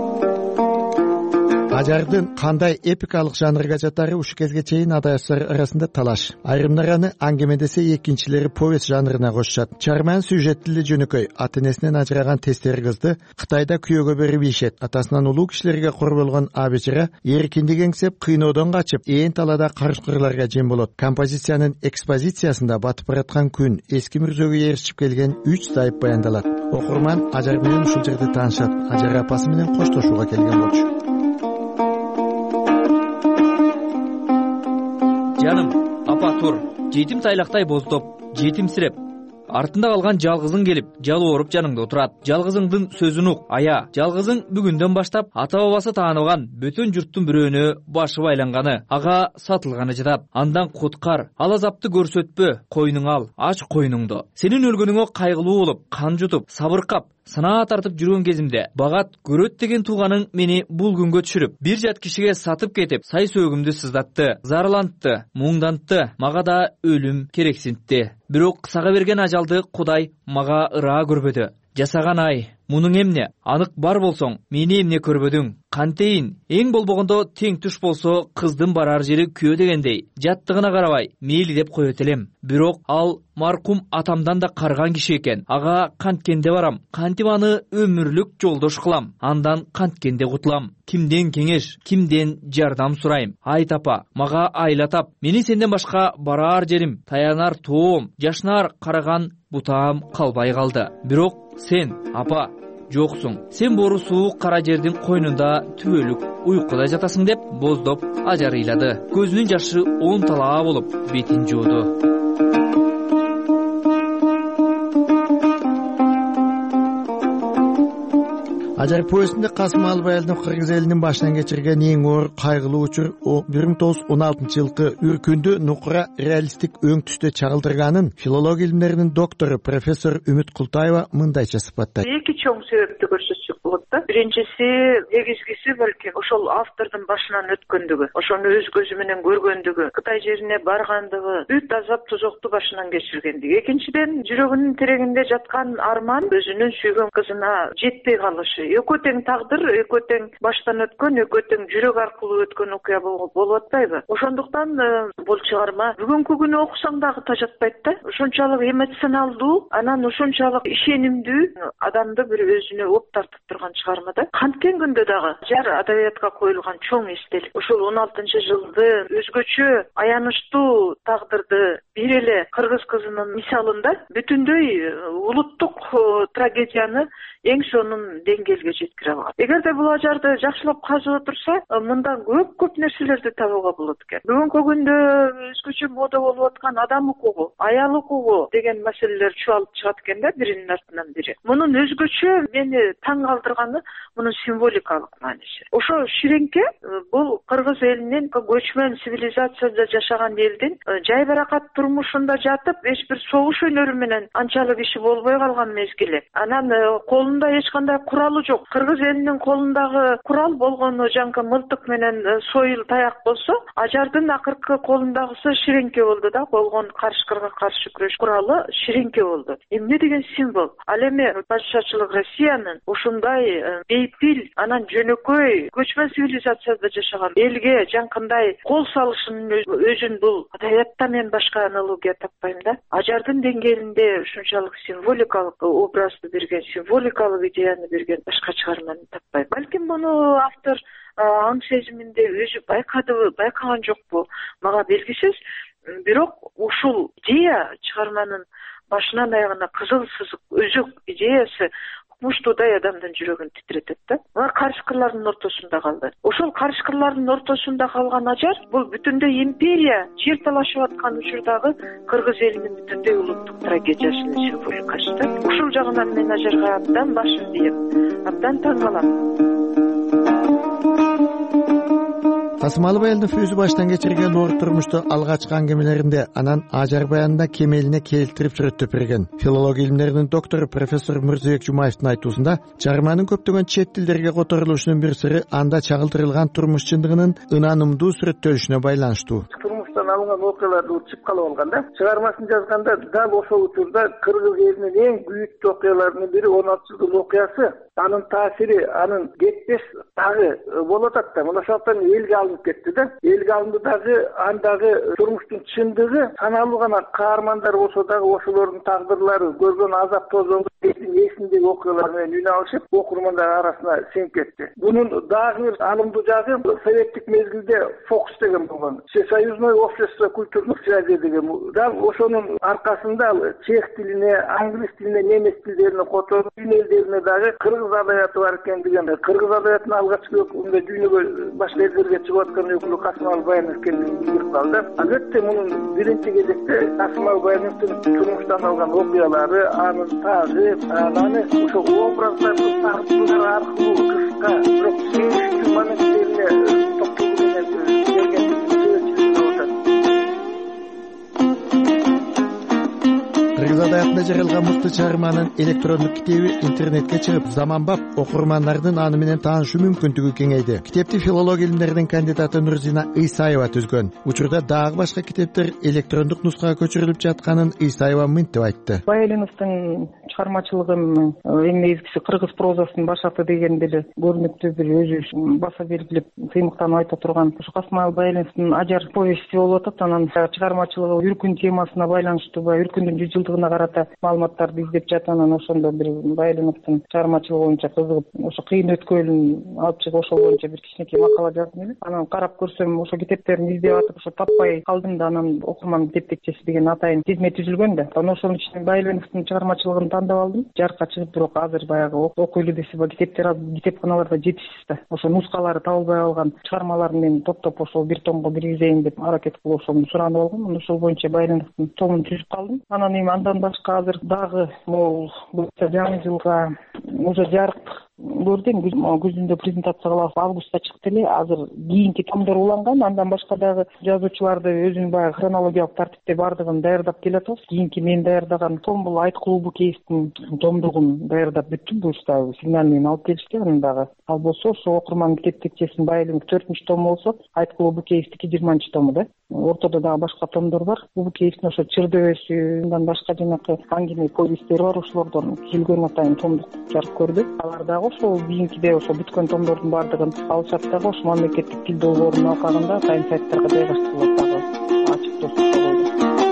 Ажардын кандай эпикалык жанрга жатары ушу кезге чейин адаяттар арасында талаш. Айрымдар аны аңгеме десе, экинчилери повест жанрына кошушат. Чарман сюжеттили жөнөкөй, ата энесинен ажыраган тестер кызды Кытайда күйөөгө берип ийишет. Атасынан улуу кишилерге кор болгон абечара эркиндик эңсеп, кыйноодон качып, ээн талаада карышкырларга жем болот. Композициянын экспозициясында батып бараткан күн, эски мүрзөгө ээрчип келген үч сайып баяндалат. Окурман Ажар менен ушул жерде таанышат. Ажар апасы менен коштошууга келген болчу. Жаным, апа тур. Жетим тайлактай боздоп, жетимсиреп, артында калган жалгызың келип, жалооруп жаныңда отурат. Жалгызыңдын сөзүн ук, ая. Жалгызың бүгүндөн баштап ата бабасы тааныбаган бөтөн журттун бирөөнө башы байланганы, ага сатылганы жатат. Андан куткар, ал азапты көрсөтпө, койнуң ал, ач койнуңду. Сенин өлгөнүңө кайгылуу болуп, кан жутуп, сабыркап, сынаа тартып жүргөн кезимде багат көрөт деген тууганың мени бул күнгө түшүрүп, бир жат кишиге сатып кетип, сай сөөгүмдү сыздатты, зарлантты, муңдантты, мага да өлүм керексинтти. Бирок сага берген ажалды Кудай мага ыраа көрбөдү. Жасаган ай, мунуң эмне? Анык бар болсоң, мени эмне көрбөдүң? Кантейин, эң болбогондо тең туш болсо, кыздын барар жери күйө дегендей, жаттыгына карабай, мейли деп коет элем. Бирок ал маркум атамдан да карган киши экен. Ага канткенде барам, кантип аны өмүрлүк жолдош кылам, андан канткенде кутулам. Кимден кеңеш, кимден жардам сурайм? Айт апа, мага айлатап, мени сенден башка барар жерим, таянар тоом, жашнар караган бутаам калбай калды. Бирок сен, апа, жоксуң. Сен бору суук кара жердин койнунда түбөлүк уйкуда жатасың деп боздоп Ажар ыйлады. Көзүнүн жашы он талаа болуп бетин жууду. Ажар повестинде Касымалбай элдин кыргыз элинин башынан кечирген эң оор кайгылуу учур бир миң тогуз жүз он алтынчы жылкы үркүндү нукура реалисттик өң түстө чагылдырганын филология илимдеринин доктору профессор Үмүт Култаева мындайча сыпаттайт. Эки чоң себепти көрсөтсөк болот да. Биринчиси, негизгиси балким ошол автордун башынан өткөндүгү, ошону өз көзү менен көргөндүгү, Кытай жерине баргандыгы, бүт азап тозокту башынан кечиргендиги. Экинчиден, жүрөгүнүн терегинде жаткан арман өзүнүн сүйгөн кызына жетпей калышы. Экөө тең тагдыр, экөө тең баштан өткөн, экөө тең жүрөк аркылуу өткөн окуя болуп атпайбы? Ошондуктан бул чыгарма бүгүнкү күнү окусаң дагы тажатпайт да. Ошончолук эмоционалдуу, анан ошончолук ишенимдүү, адамды бир өзүнө оп тартып турган чыгарма да. Канткен күндө дагы жар адабиятка коюлган чоң эстелик. Ошол он алтынчы жылды өзгөчө аянычтуу тагдырды бир эле кыргыз кызынын мисалында бүтүндөй улуттук трагедияны эң сонун деңгээлге жеткире алат. Эгерде бул ажарды жакшылап казып отурса, мындан көп көп нерселерди табууга болот экен. Бүгүнкү күндө өзгөчө мода болуп аткан адам укугу, аял укугу деген маселелер чуалып чыгат экен да, биринин артынан бири. Мунун өзгөчө мени таң калтырганы мунун символикалык мааниси. Ошо ширеңке бул кыргыз элинин көчмөн цивилизацияда жашаган элдин жайбаракат турмушунда жатып, эч бир согуш өнөрү менен анчалык иши болбой калган мезгили. Анан колунда эч кандай куралы жок. Кыргыз элинин колундагы курал болгону жанка мылтык менен сойыл таяк болсо, ажардын акыркы колундагысы ширеңке болду да, болгон карышкырга каршы күрөш куралы ширеңке болду. Эмне деген символ? Ал эми падышачылык Россиянын ушундай бейпил, анан жөнөкөй көчмөн цивилизацияда жашаган элге жанкындай кол салышынын өзүн бул адабиятта мен башка аналогия таппайм да. Ажардын деңгээлинде ушунчалык символикалык образды берген, символикалык идеяны берген башка чыгарманы таппайм. Балким муну автор аң сезиминде өзү байкадыбы, байкаган жокпу, мага белгисиз. Бирок ушул идея чыгарманын башынан аягына кызыл сызык, өзөк идеясы муштуудай адамдын жүрөгүн титиретет да. Мына карышкырлардын ортосунда калды. Ошол карышкырлардын ортосунда калган ажар бул бүтүндөй империя жер талашып аткан учурдагы кыргыз элинин бүтүндөй улуттук трагедиясынын символикасы да. Ушул жагынан мен ажарга абдан башым ийем, абдан таң калам. Касымалбай элдин фүйүзү баштан кечирген оор турмушту алгачкы аңгемелеринде, анан ажар баянында кемелине келтирип сүрөттөп берген филология илимдеринин доктору профессор Мырзыбек Жумаевдин айтуусунда, чыгарманын көптөгөн чет тилдерге которулушунун бир сыры анда чагылдырылган турмуш чындыгынын ынанымдуу сүрөттөлүшүнө байланыштуу. Турмуштан алынган окуяларды чып калып алган да. Чыгармасын жазганда дал ошол учурда кыргыз элинин эң күйүктүү окуяларынын бири он алтынчы жылдын окуясы. Анын таасири, анын кетпес дагы болуп атат да. Ошондон элге алынып кетти да. Элге алынды дагы андагы турмуштун чындыгы саналуу гана каармандар болсо дагы ошолордун тагдырлары, көргөн азап тозоңду эсиндеги окуялар менен үн алышып, окурмандар арасына сиңип кетти. Бунун дагы бир алымдуу жагы советтик мезгилде фокус деген болгон. Всесоюзное общество культурных связей деген. Дал ошонун аркасында чех тилине, англис тилине, немец тилдерине которуп, дүйнө элдерине дагы кыргыз адабияты бар экен деген. Кыргыз адабиятынын алгачкы өкүлүндө дүйнөгө башка элдерге чыгып аткан өкүлү Касымалбай экенин билип калды. Албетте мунун биринчи кезекте Касымалбайдын турмуштан алган окуялары, анын тагы, ананы ошо образдардын тартуулары аркылуу кыска, бирок сүйүнүчтүү моменттерине токтолуу менен берген. Кыргыз адабиятында жаралган мыкты чыгарманын электрондук китеби интернетке чыгып, заманбап окурмандардын аны менен таанышуу мүмкүндүгү кеңейди. Китепти филология илимдеринин кандидаты Нурзина Ыйсаева түзгөн. Учурда дагы башка китептер электрондук нускага көчүрүлүп жатканын Ыйсаева мынтип айтты. Байалиновдун чыгармачылыгын эң негизгиси кыргыз прозасынын башаты деген деле көрүнүктүү бир өзү баса белгилеп кыймыктанып айта турган ошо Касымалбай Байалиновдун ажар повести болуп атат. Анан чыгармачылыгы үркүн темасына байланыштуу, үркүндүн жүз жылдыгына карата маалыматтарды издеп жатып, анан ошондо бир Байалиновдун чыгармачылыгы боюнча кызыгып, ошо кыйын өткөлүн алып чыгып, ошол боюнча бир кичинекей макала жаздым эле. Анан карап көрсөм, ошо китептерин издеп атып, ошо таппай калдым да, анан окурман китептекчеси деген атайын тизме түзүлгөн да. Анан ошонун ичинен Байалиновдун чыгармачылыгын тандап алдым. Жарыкка чыгып, бирок азыр баягы окуйлу десе, китептер китепканаларда жетишсиз да. Ошо нускалары табылбай калган чыгармаларын мен топтоп ошол бир томго киргизейин деп аракет кылып ошону суранып алгам. Ошол боюнча Байалиновдун томун түзүп калдым. Анан эми андан башка азыр дагы могу жаңы жылга уже жарык көрдүм күзүндө презентация кылабыз, августта чыкты эле. Азыр кийинки томдор уланган, андан башка дагы жазуучуларды өзүнүн баягы хронологиялык тартипте бардыгын даярдап келатабыз. Кийинки мен даярдаган том бул Айт клубу кейстин томдугун даярдап бүттүм. Бул дагы сигнал менен алып келишти анын дагы. Ал болсо ошо окурман китептикчесинин Байылдын төртүнчү тому болсо, Айт клубу кейстики жыйырманчы тому да. Ортодо дагы башка томдор бар. Клубу кейстин ошо Чырдөбөсү, андан башка жанакы аңгеме повесттер бар, ошолордон келген атайын томдук жарык көрдү. Алар дагы ошол кийинкиде ошо бүткөн томдордун баардыгын алышат дагы ошо мамлекеттик тил долбоорунун алкагында атайын сайттарга жайгаштырылат дагы, ачык доступта болду.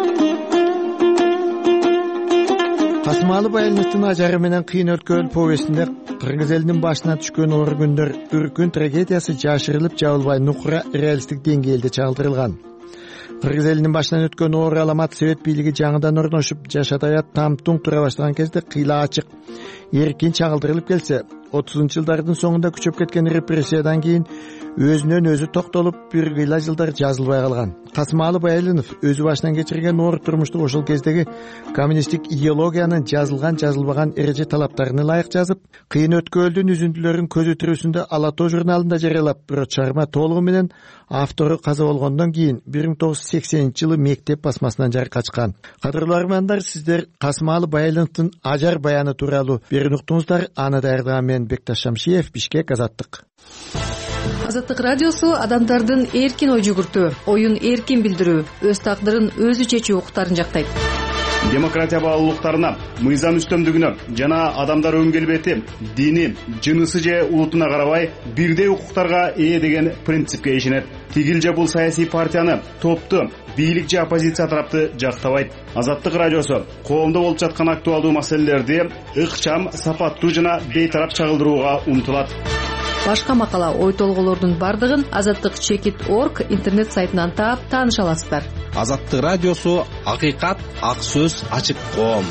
Касымалы Байыловдун ажары менен кыйын өткөн повестинде кыргыз элинин башына түшкөн оор күндөр, үркүн трагедиясы жашырылып жабылбай нукура реалисттик деңгээлде чагылдырылган. Кыргыз элинин башынан өткөн оор аламат совет бийлиги жаңыдан орношуп, жашат аят там-туң тура баштаган кезде кыйла ачык, эркин чагылдырылып келсе, отузунчу жылдардын соңунда күчөп кеткен репрессиядан кийин өзүнөн өзү токтолуп, бир кыйла жылдар жазылбай калган. Касымалы Байылов өзү башынан кечирген оор турмушту ошол кездеги коммунисттик идеологиянын жазылган жазылбаган эреже талаптарына ылайык жазып, кыйын өткөлдүн үзүндүлөрүн көзү тирүүсүндө Ала тоо журналында жарыялап, бирок чыгарма толугу менен автору каза болгондон кийин бир миң тогуз жүз сексенинчи жылы мектеп басмасынан жарыкка чыккан. Кадырлуу армандар, сиздер Касымалы Байыловдун ажар баяны тууралуу берүүнү уктуңуздар. Аны даярдаган мен Бекташ Шамшиев, Бишкек, Азаттык. Азаттык радиосу адамдардын эркин ой жүгүртүү, оюн эркин билдирүү, өз тагдырын өзү чечүү укуктарын жактайт. Демократия баалуулуктарына, мыйзам үстөмдүгүнө жана адамдар өн келбети, дини, жынысы же улутуна карабай бирдей укуктарга ээ деген принципке ишенет. Тигил же бул саясий партияны, топту, бийлик же оппозиция тарапты жактабайт. Азаттык радиосу коомдо болуп жаткан актуалдуу маселелерди ыкчам, сапаттуу жана бейтарап чагылдырууга умтулат. Башка макала, ой толголордун бардыгын азаттык чекит точка орг интернет сайтынан таап тааныша аласыздар. Азаттык радиосу акыйкат, ак сөз, ачык коом.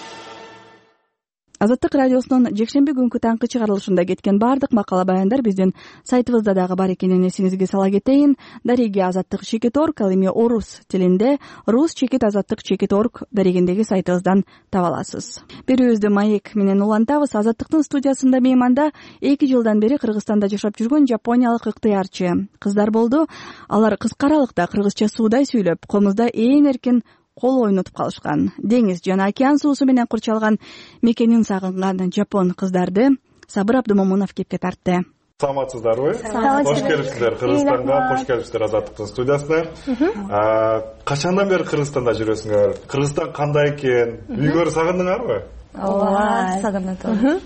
Азаттык радиосунун жекшемби күнкү таңкы чыгарылышында кеткен баардык макала баяндар биздин сайтыбызда дагы бар экенин эсиңизге сала кетейин. Дареги азаттык чекит точка орг, ал эми орус тилинде рус чекит азаттык чекит точка орг дарегиндеги сайтыбыздан таба аласыз. Берүүбүздү маек менен улантабыз. Азаттыктын студиясында мейманда эки жылдан бери Кыргызстанда жашап жүргөн жапониялык ыктыярчы кыздар болду. Алар кыска аралыкта кыргызча суудай сүйлөп, комузда ээн эркин кол ойнотуп калышкан. Деңиз жана океан суусу менен курчалган мекенин сагынган жапон кыздарды Сабыр Абдымомунов кепке тартты. Саламатсыздарбы? Кош келипсиздер Кыргызстанга, кош келипсиздер Азаттыктын студиясына. Качандан бери Кыргызстанда жүрөсүңөр? Кыргызстан кандай экен? Үйгөрү сагындыңарбы? Ооба, сагындым.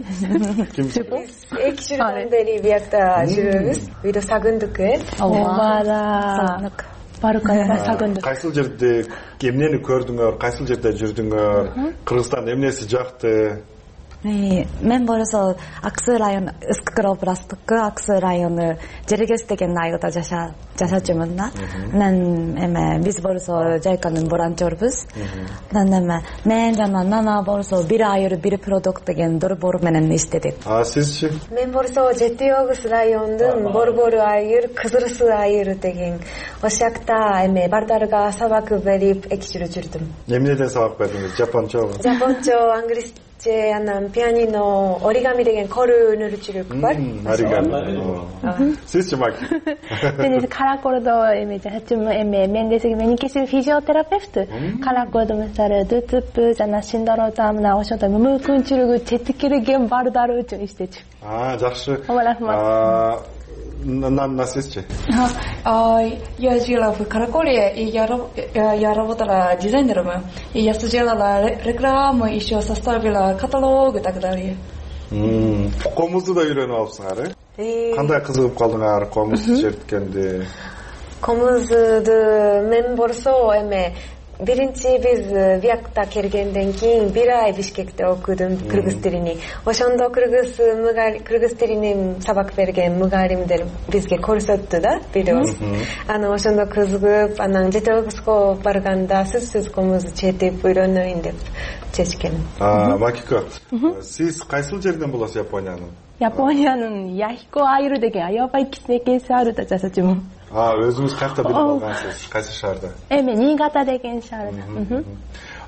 эки жылдан бери биякта жүрөбүз. Үйдө сагындык э? Ооба, сагындык. Кайсыл жерде эмнени көрдүңөр, кайсыл жерде жүрдүңөр, Кыргызстан эмнеси жакты? Мен болсо Аксы район, Ыскыр областыкы Аксы району Жерегес деген айылда жашачумун да. Мен эме биз болсо Жайканын боранчорбуз. Эме мен жана Нана болсо бир айыр бир продукт деген долбоор менен иштедик. А сизчи? Мен болсо Жети Огуз райондун борбору айыр, Кызырсы айыр деген ошакта эме бардарга сабак берип эки жыл жүрдүм. Эмнеден сабак бердиңиз? Жапончобу? Жапончо, англис 제 안난 피아니노 오리가미 деген 거루 누르치를 бар. 오리가미. Сизчи мак. Мен из каракордо эме жачым эме мен десеги менин кесиби физиотерапевт. Каракордо мисалы дутуп жана синдородо мына ошондо мүмкүнчүлүгү жеткирген бардары үчүн иштечү. А, жакшы. А на на сизчи? Я жила в Караколе, и я, я, я работала дизайнером, и я сделала рекламу, еще составила каталог и так далее. Комузду да үйрөнүп алыпсыңар, э? Кандай кызыгып калдыңар комуз жерткенде? Комузду мен болсо эме биринчи биз биякта келгенден кийин бир ай Бишкекте окудум кыргыз тилини. Ошондо кыргыз кыргыз тилинин сабак берген мугалимдер бизге көрсөттү да, видеос. Анан ошондо кызыгып, анан Жети Огузго барганда сөзсүз комузду четип үйрөнөйүн деп чечкем. А, Макико, сиз кайсыл жерден болосуз Япониянын? Япониянын Яхико айры деген аябай кичинекей шаарда жашачумун. А, өзүңүз кайерде билип алгансыз? Кайсы шаарда? Эме Нигата деген шаарда.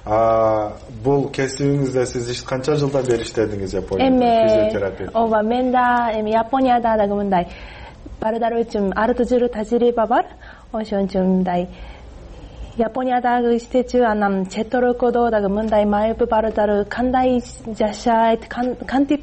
бул кесибиңизде сиз канча жылдан бери иштедиңиз Японияда? Эми физиотерапия. ооба, мен да эми Японияда дагы мындай балдар үчүн ар түрлүү тажрыйба бар. Ошон үчүн мындай Япониядагы иштечү анан чет өлкөдө дагы мындай майып балдар кандай жашайт, кантип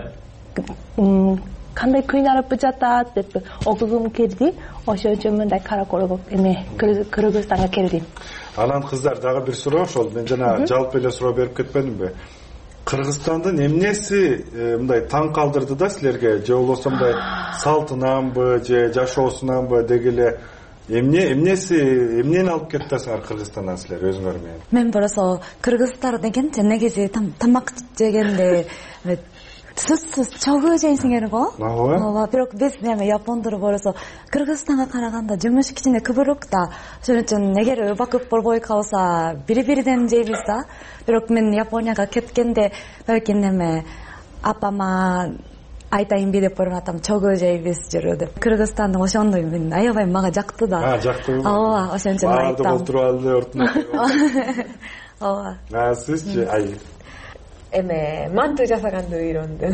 кандай кыйналып жатат деп окугум келди. Ошон үчүн мындай караколго эме Кыргызстанга келдим. Анан кыздар дагы бир суроо ошол. Мен жана жалпы эле суроо берип кетпедимби? Кыргызстандын эмнеси мындай таң калдырды да силерге? Же болбосо мындай салтынанбы, же жашоосунанбы деги эле эмне эмнеси эмнени алып кетти асыңар Кыргызстандан силер өзүңөр менен? Мен просто кыргыздар деген негизи тамак жегенде сөзсүз чогуу жейсиңер го. Ооба, бирок биз эми япондор болсо Кыргызстанга караганда жумуш кичине көбүрөөк да. Ошон үчүн эгер убакыт болбой калса бири-бириден жейбиз да. Бирок мен Японияга кеткенде балким эме апама айтайынбы деп баратам, чогуу жейбиз жүрү деп. Кыргызстандын ошондой мен аябай мага жакты да. А, жактыбы? Ооба, ошон үчүн айтам. Баарды болтуруп алды ортуна. Ооба. А, сизчи? Ай. эме манту жасаганды үйрөндүм.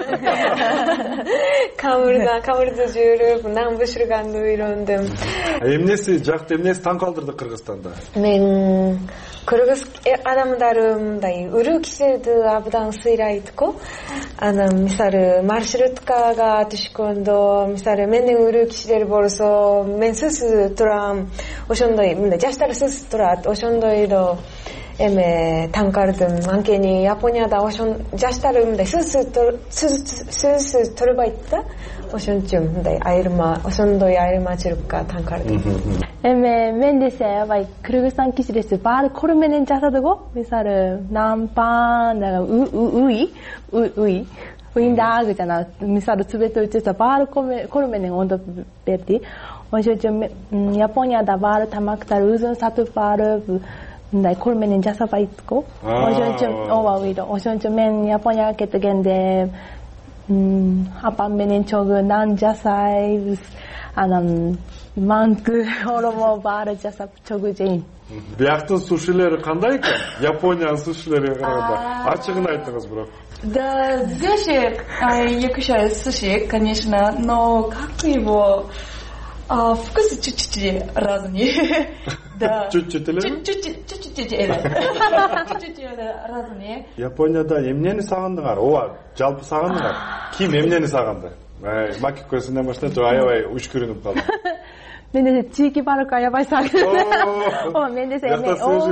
Камырда, камырды жүрүп, нан бышырганды үйрөндүм. Эмнеси жакты, эмнеси таң калдырды Кыргызстанда? Мен кыргыз адамдары мындай үрүү кишилерди абдан сыйрайт го. Анан мисалы маршруткага түшкөндө, мисалы менин үрүү кишилер болсо, мен сыз турам, ошондой мындай жаштар сыз турат, ошондой эле эме таң калдым. Анткени Японияда ошон жаштар мындай сыз сыз турбайт да. Ошон үчүн мындай айырма, ошондой айырмачылыкка таң калдым. Эме мен десе аябай Кыргызстан кишилери баары колу менен жасады го. Мисалы нампан, уй, уй, уйдагы жана мисалы цвет өчөсө баары колу менен ондоп берди. Ошон үчүн Японияда баары тамактар өзүн сатып барып мындай кол менен жасабайт го. Ошон үчүн ооба үйдө. Ошон үчүн мен Японияга кеткенде апам менен чогуу нан жасайбыз. Анан манту, оромо баары жасап чогуу жейм. Бияктын сушилери кандай экен? Япониянын сушилерине караганда ачыгын айтыңыз бирок. Да, здесь я кушаю суши, конечно, но как его А, вкусы чуть-чуть разные. Да. Чуть-чуть эле? Чуть-чуть, чуть-чуть эле. Чуть-чуть разные. Японияда эмнени сагындыңар? Ооба, жалпы сагындыңар. Ким эмнени саганды? Макикосунан баштап аябай үшкүрүнүп калды. Мен десе чийки балык аябай сагындым. Ооба, мен десе эме.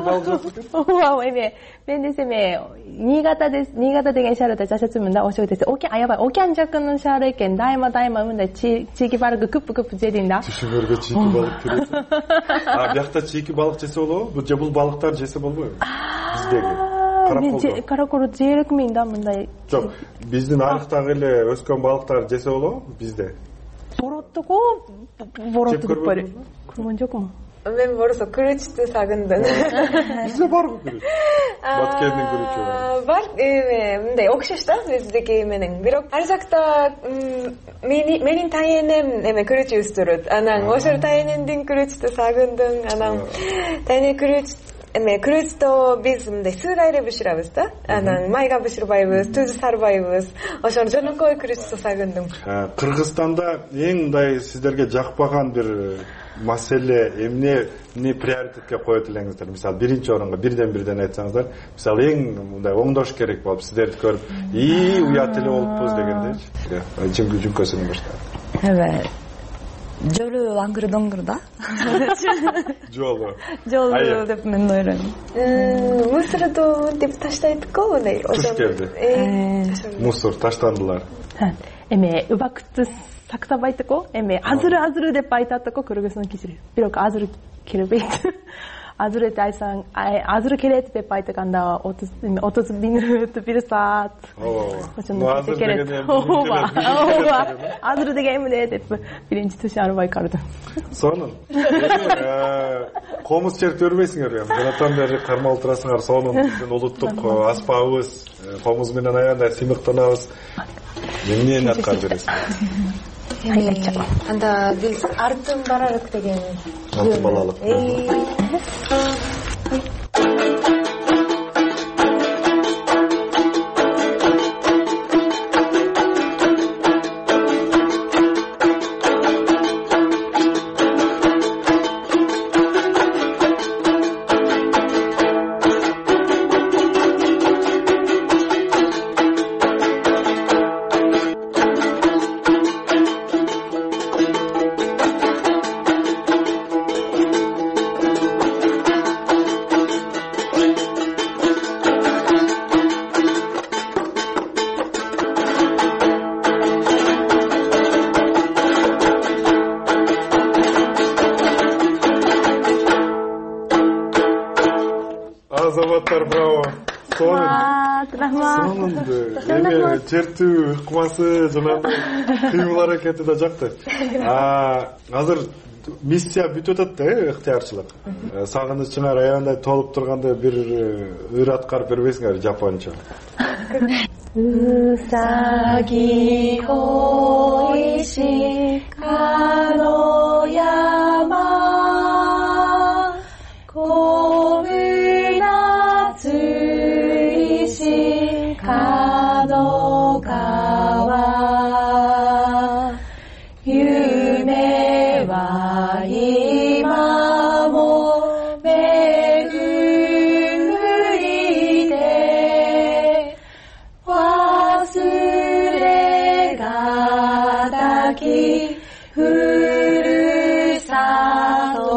Ооба, эме. Мен десе эме Нигата дес, Нигата деген шаарда жашачумун да. Ошол десе оке аябай океан жакынын шаары экен. Дайыма дайыма мындай чийки балык көп-көп жедим да. Түшүңөргө чийки балык кирет. А биякта чийки балык жесе болобу? Бул же бул балыктар жесе болбойбу? Биздеги. Мен караколду жей элекмин да мындай. Жок, биздин арыктагы эле өскөн балыктар жесе болобу бизде? Бороттугу, бороту деп бар. Көргөн жокмун. Мен болсо күрүчтү сагындым. Бизде барбы күрүч? Баткендин күрүчү бар. Бар, эме мындай окшош да биздеки менен. Бирок ар жакта менин тайенем эме күрүч өстүрөт. Анан ошол тайенемдин күрүчтү сагындым. Анан тайене күрүч эме күрүчтө биз мындай сууга эле бышырабыз да. Анан майга бышырбайбыз, туз сарбайбыз. Ошол жөнөкөй күрүчтү сагындым. Кыргызстанда эң мындай сиздерге жакпаган бир маселе эмне приоритетке коет элеңиздер? Мисалы биринчи орунга бирден бирден айтсаңыздар, мисалы эң мындай оңдош керек болуп сиздерди көрүп, "И, уят эле болуппуз" дегендечи. Жөнгө жүнкөсүнөн баштап. Эме жолу аңгыр доңгур да. Жолу. Жолу деп мен ойлойм. Мусорду деп таштайт го мындай. Ошол келди. Мусор таштандылар. Эме убакытты сактабайт го. Эме азыр азыр деп айтат го Кыргызстан кишилери. Бирок азыр келбейт. Азыр деп айтсаң, азыр келет деп айтканда отуз мүнөт, бир саат. Ооба. Азыр деген ооба. Ооба. Азыр деген эмне деп биринчи түшүнө байкарды. Сонун. Комуз чертип өрбөйсүңөр, жанатан бери кармалып турасыңар. Сонун биздин улуттук аспабыбыз, комуз менен аябай сыймыктанабыз. Эмнени аткарып бересиз? Анда биз артын баралык деген. Артын баралык. рахмат рахмат сонун эме чертүү ыкмасы жанагы кыймыл аракети да жакты. Азыр миссия бүтүп атат да, ыктыярчылык. Сагынычыңар аябай толуп турганда бир ыр аткарып бербейсиңер жапончо? Usagi hoishi kanoyama komu natsurishi kadogawa yume wa ima mo megurite wasuregataki furusato.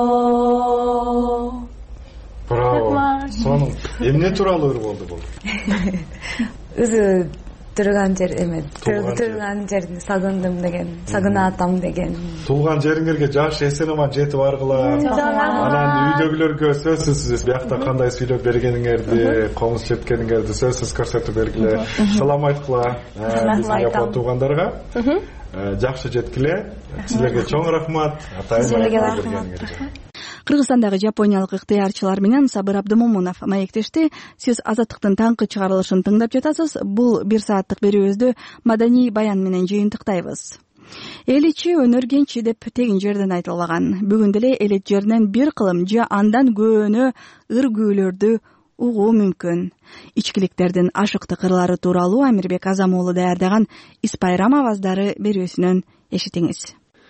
Браво. Сонун. Эмне тууралуу ыр болду бул? Өзү турган жер эме, турган жерди сагындым деген, сагынатам деген. Туулган жериңерге жаш эсен аман жетип баргыла. Анан үйдөгүлөргө сөзсүз биякта кандай сүйлөп бергениңерди, комуз четкениңерди сөзсүз көрсөтүп бергиле. Салам айткыла биздин япон туугандарга. Жакшы жеткиле. Силерге чоң рахмат. Атайын. Кыргызстандагы жапониялык ыктыярчылар менен Сабыр Абдымомунов маектешти. Сиз Азаттыктын таңкы чыгарылышын тыңдап жатасыз. Бул бир сааттык берүүбүздү маданий баян менен жыйынтыктайбыз. Эл ичи өнөр кенчи деп тегин жерден айтылбаган. Бүгүн деле элет жеринен бир кылым же андан көөнө ыр күүлөрдү угуу мүмкүн. Ичкиликтердин ашыктык ырлары тууралуу Амирбек Азамуулу даярдаган Испайрам аваздары берүүсүнөн эшитиңиз.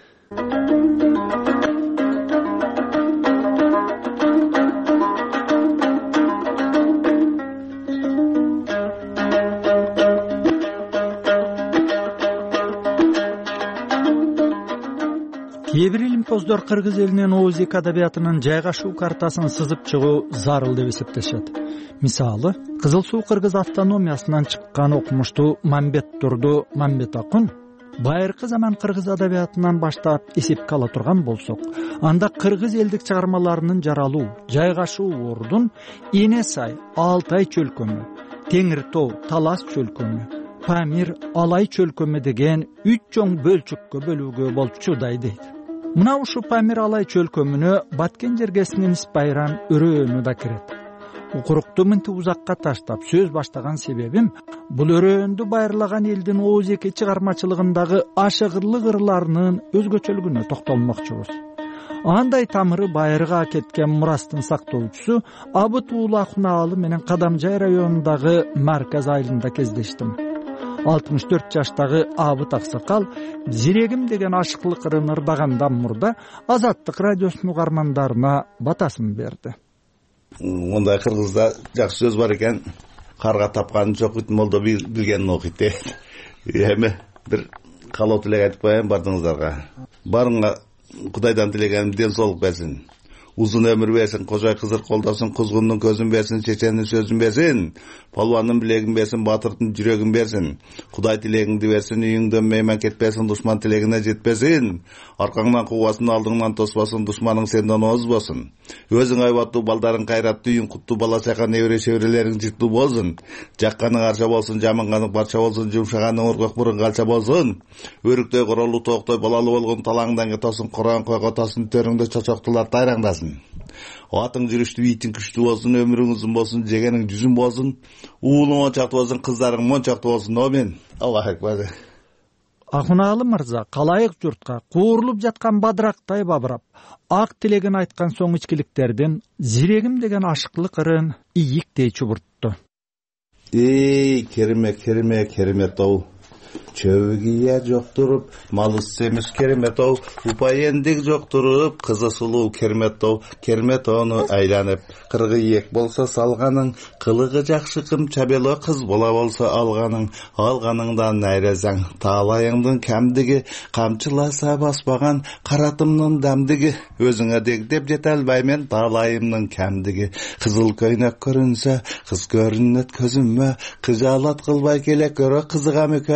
Кээ бир илимпоздор кыргыз элинин ооз эки адабиятынын жайгашуу картасын сызып чыгуу зарыл деп эсептешет. Мисалы, Кызыл Суу кыргыз автономиясынан чыккан окумуштуу Мамбеттурду Мамбет Акун байыркы заман кыргыз адабиятынан баштап эсепке ала турган болсок, анда кыргыз элдик чыгармаларынын жаралуу, жайгашуу ордун Эне Сай, Алтай чөлкөмү, Теңир Тоо, Талас чөлкөмү, Памир, Алай чөлкөмү деген үч чоң бөлчүккө бөлүүгө болчудай дейт. Мына ушу Памир Алай чөлкөмүнө баткен жергесинин Испайрам өрөөнү да кирет. Укурукту мынтип узакка таштап сөз баштаган себебим бул өрөөндү байырлаган элдин ооз эки чыгармачылыгындагы ашыгырлык ырларынын өзгөчөлүгүнө токтолмокчубуз. Андай тамыры байырга кеткен мурастын сактоочусу Абыт уулу Акунаалы менен Кадамжай районундагы Марказ айылында кездештим. алтымыш төрт жаштагы Абыт аксакал Зирегим деген ашыклык ырын ырдагандан мурда Азаттык радиосунун угармандарына батасын берди. Мындай кыргызда жакшы сөз бар экен, карга тапкан жок молдо билгенин окуйт дейт. Эми бир каалоо тилек айтып коеюн бардыгыңыздарга. Барыңа Кудайдан тилегеним ден соолук берсин. Uzun ömür versin, koca kızır koldasın, kuzgunun közün versin, çeçenin sözün versin, palvanın bilegin versin, batırdın yüreğin versin, Kuday tilegini versin, üyüngden meymen ketpesin, düşman tilegine jetpesin, arkаңdan kuvasın, aldığından tosbasın, düşmanın senden ozbasın, özün ayvatlı, baldarın kayratlı, üyün kutlu, bala çakan evre çevrelerin ciddi bozun, jakkanın arşa bolsun, jamınganın parça bolsun, jumşağanın orgak burun kalça bolsun, örüktöy korolu toqtoy, balalı olgun talağından getosun, Kur'an koyga tosun, törüngde çoçoktular tayrangdasın. Atың жүрүштүү, итиң күчтүү болсун, өмүрүң узун болсун, жегениң жүзүн болсун, уулуң мончактуу болсун, кыздарың мончактуу болсун. Амин. Аллах акбар. Акунаалы мырза калайык журтка куурулуп жаткан бадырактай бабырап, ак тилегин айткан соң ичкиликтердин Зирегим деген ашыклык ырын ийиктей чубуртту. Эй, кереме, кереме, керемет-ау. Чөбүгия жоктуруп, малы семиш керемет-ау, упайендик жоктуруп, кызы сулуу керемет-ау, керемет-оону айланып, кыргы ийек болсо салганың, кылыгы жакшы кым чабело кыз бола болсо алганың, алганыңдан найрезаң, таалайыңдын кемдиги, камчыласа баспаган каратымдын дамдыгы, өзүңө дегдеп жете албаймен таалайымдын кемдиги, кызыл көйнөк көрүнсө, кыз көрүнөт көзүмө, кыжаалат кылбай келе көрө кызыгам экөө өзүң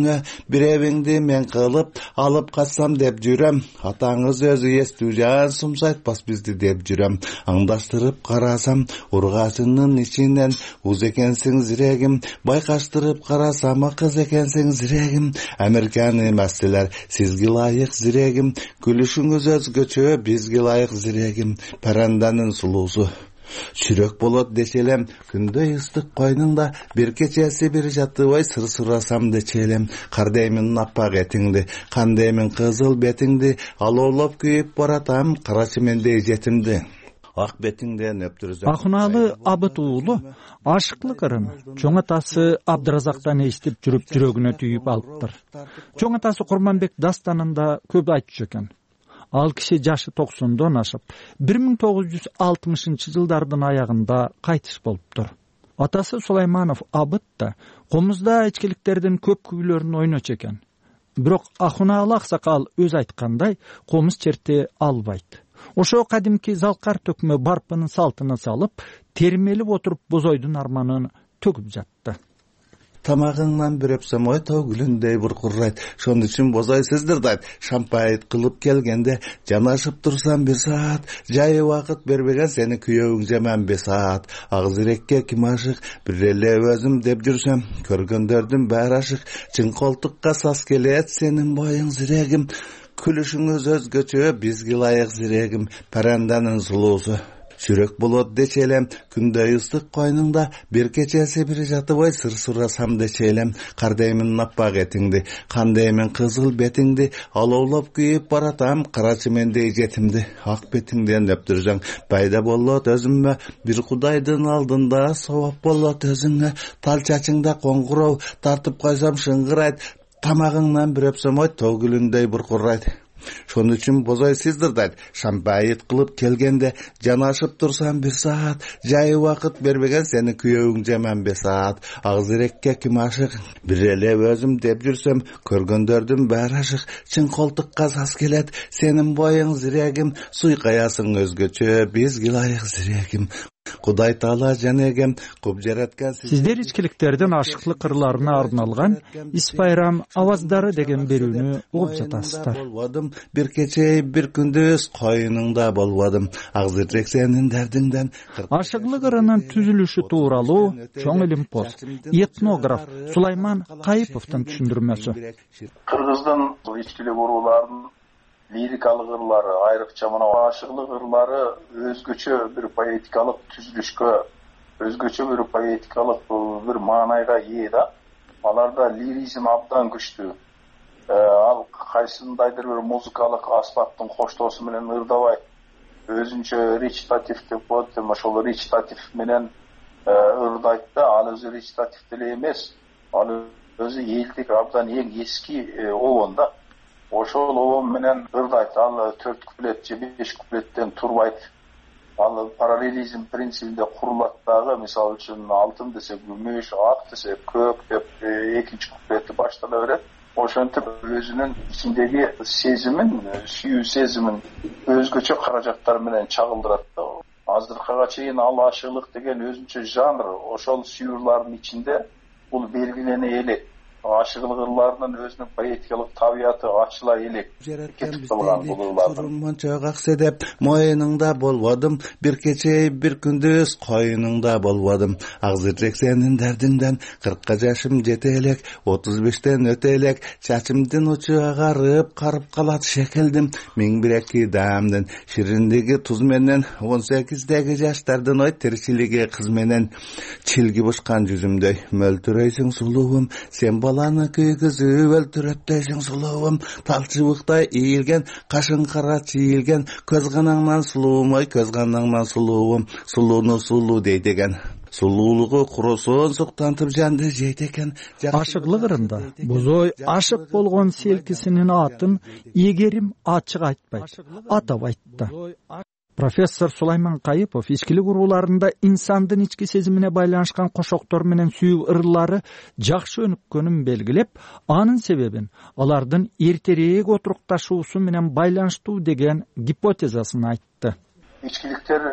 өзүңө биребиңди мен кылып алып качсам деп жүрөм. Атаңыз өзү эстүү жан сумса айтпас бизди деп жүрөм. Аңдаштырып карасам ургачынын ичинен уз экенсиң зирегим, байкаштырып карасам кыз экенсиң зирегим. Американ эмессилер сизге ылайык зирегим, күлүшүңүз өзгөчө бизге ылайык зирегим. Паранданын сулуусу чүрөк болот дечелем, күндөй ыстык койнуңда бир кечеси бир жатыбай сыр сурасам дечелем. Кардеймин аппак этиңди, кандеймин кызыл бетиңди, алоолоп күйүп баратам карачы мендей жетимди. Ак бетиңден өптүрүзөм. Акунаалы Абыт уулу ашыклык ырын чоң атасы Абдыразактан эстип жүрүп жүрөгүнө түйүп алыптыр. Чоң атасы Курманбек дастанында көп айтчу экен. Ал киши жашы токсондон ашып, бир миң тогуз жүз алтымышынчы жылдардын аягында кайтыш болуптур. Атасы Сулайманов Абыт да комузда ичкиликтердин көп күйлөрүн ойночу экен. Бирок Акунаалы аксакал өз айткандай комуз черте албайт. Ошо кадимки залкар төкмө барпынын салтына салып, термелип отуруп бозойдун арманын төгүп жатты. Тамагыңнан бир өпсөм ой төгүлүндөй буркурайт. Шону үчүн бозой сиздерди айт. Шампайт кылып келгенде жанашып турсам бир саат, жайы убакыт бербеген сени күйөөүң жаман беш саат. Агзирекке ким ашык, бир эле өзүм деп жүрсөм, көргөндөрдүн баары ашык. Чын колтукка сас келет сенин боюң зирегим, күлүшүңүз өзгөчө бизге ылайык зирегим. Паранданын сулуусу чүрөк болот дечелем, күндөй ыстык койнуңда бир кечеси бир жатыбай сыр сурасам дечелем. Кардеймин аппак этиңди, кандеймин кызыл бетиңди, алоолоп күйүп баратам карачы мендей жетимди. Ак бетиңден өптүрсөң пайда болот өзүмө, бир кудайдын алдында сабап болот өзүңө. Тал чачыңда коңгуроо тартып койсом шыңгырайт, тамагыңнан бир өпсөм ой төгүлүндөй буркурайт. Шону үчүн бозой сиздерди айт. Шампайт кылып келгенде жанашып турсам бир саат, жайы убакыт бербеген сени күйөөүң жаман беш саат. Агзирекке ким ашык, бир эле өзүм деп жүрсөм, көргөндөрдүн баары ашык. Чын колтукка сас келет сенин боюң зирегим, суйкаясың өзгөчө бизге ылайык зирегим. Кудай Таала жанегем куп жараткан. Сиздер ичкиликтердин ашыклык ырларына арналган Ис Байрам аваздары деген берүүнү угуп жатасыздар. Бир кече бир күндүз койнуңда болбодум, агзырек сенин дардыңдан. Ашыклык ырынын түзүлүшү тууралуу чоң илимпоз этнограф Сулайман Кайыповдун түшүндүрмөсү. Кыргыздын ичкилик урууларынын лирикалык ырлары, айрыкча мына ашыклык ырлары өзгөчө бир поэтикалык түзүлүшкө, өзгөчө бир поэтикалык бир маанайга ээ да. Аларда лиризм абдан күчтүү. Ал кайсындайдыр бир музыкалык аспаптын коштоосу менен ырдабай, өзүнчө речитатив деп коет, ошол речитатив менен ырдайт да. Ал өзү речитатив деле эмес, ал өзү элдик абдан эң эски обон да. Ошол обон менен ырдайт. Ал төрт куплет же беш куплеттен турбайт. Ал параллелизм принцибинде курулат дагы. Мисалы үчүн алтын десе күмүш, ак десе көк деп экинчи куплети баштала берет. Ошентип өзүнүн ичиндеги сезимин, сүйүү сезимин өзгөчө каражаттар менен чагылдырат да. Азыркыга чейин ал ашыклык деген өзүнчө жанр, ошол сүйүүрлардын ичинде бул белгилене элек. Ашыклык ырларынын өзүнүн поэтикалык табияты ачыла элек кетип калган бул ырлардан. Мончок аксы деп моюнуңда болбодум, бир кече бир күндүз койнуңда болбодум. Агзырек сенин дардыңдан кыркка жашым жете элек, отуз бештен өтө элек, чачымдын учу агарып карып калат шекелдим. Миң бир эки даамдын шириндиги туз менен, он сегиздеги жаштардын ой тирчилиги кыз менен. Чилги бушкан жүзүмдөй мөлтүрөйсүң сулуум, сен баланы күйгүзүп өлтүрөттөйсүң сулуум. Талчыбыктай ийилген, кашың кара чийилген, көз канаңнан сулуум, ой көз канаңнан сулуум. Сулууну сулуу дейт экен, сулуулугу куросоон суктантып жанды жейт экен. Ашыклык ырында бозой ашык болгон селкисинин атын эгерим ачык айтпайт, атабайт да. Профессор Сулайман Кайыпов ичкилик урууларында инсандын ички сезимине байланышкан кошоктор менен сүйүү ырлары жакшы өнүккөнүн белгилеп, анын себебин алардын эртерээк отурукташуусу менен байланыштуу деген гипотезасын айтты. Ичкиликтер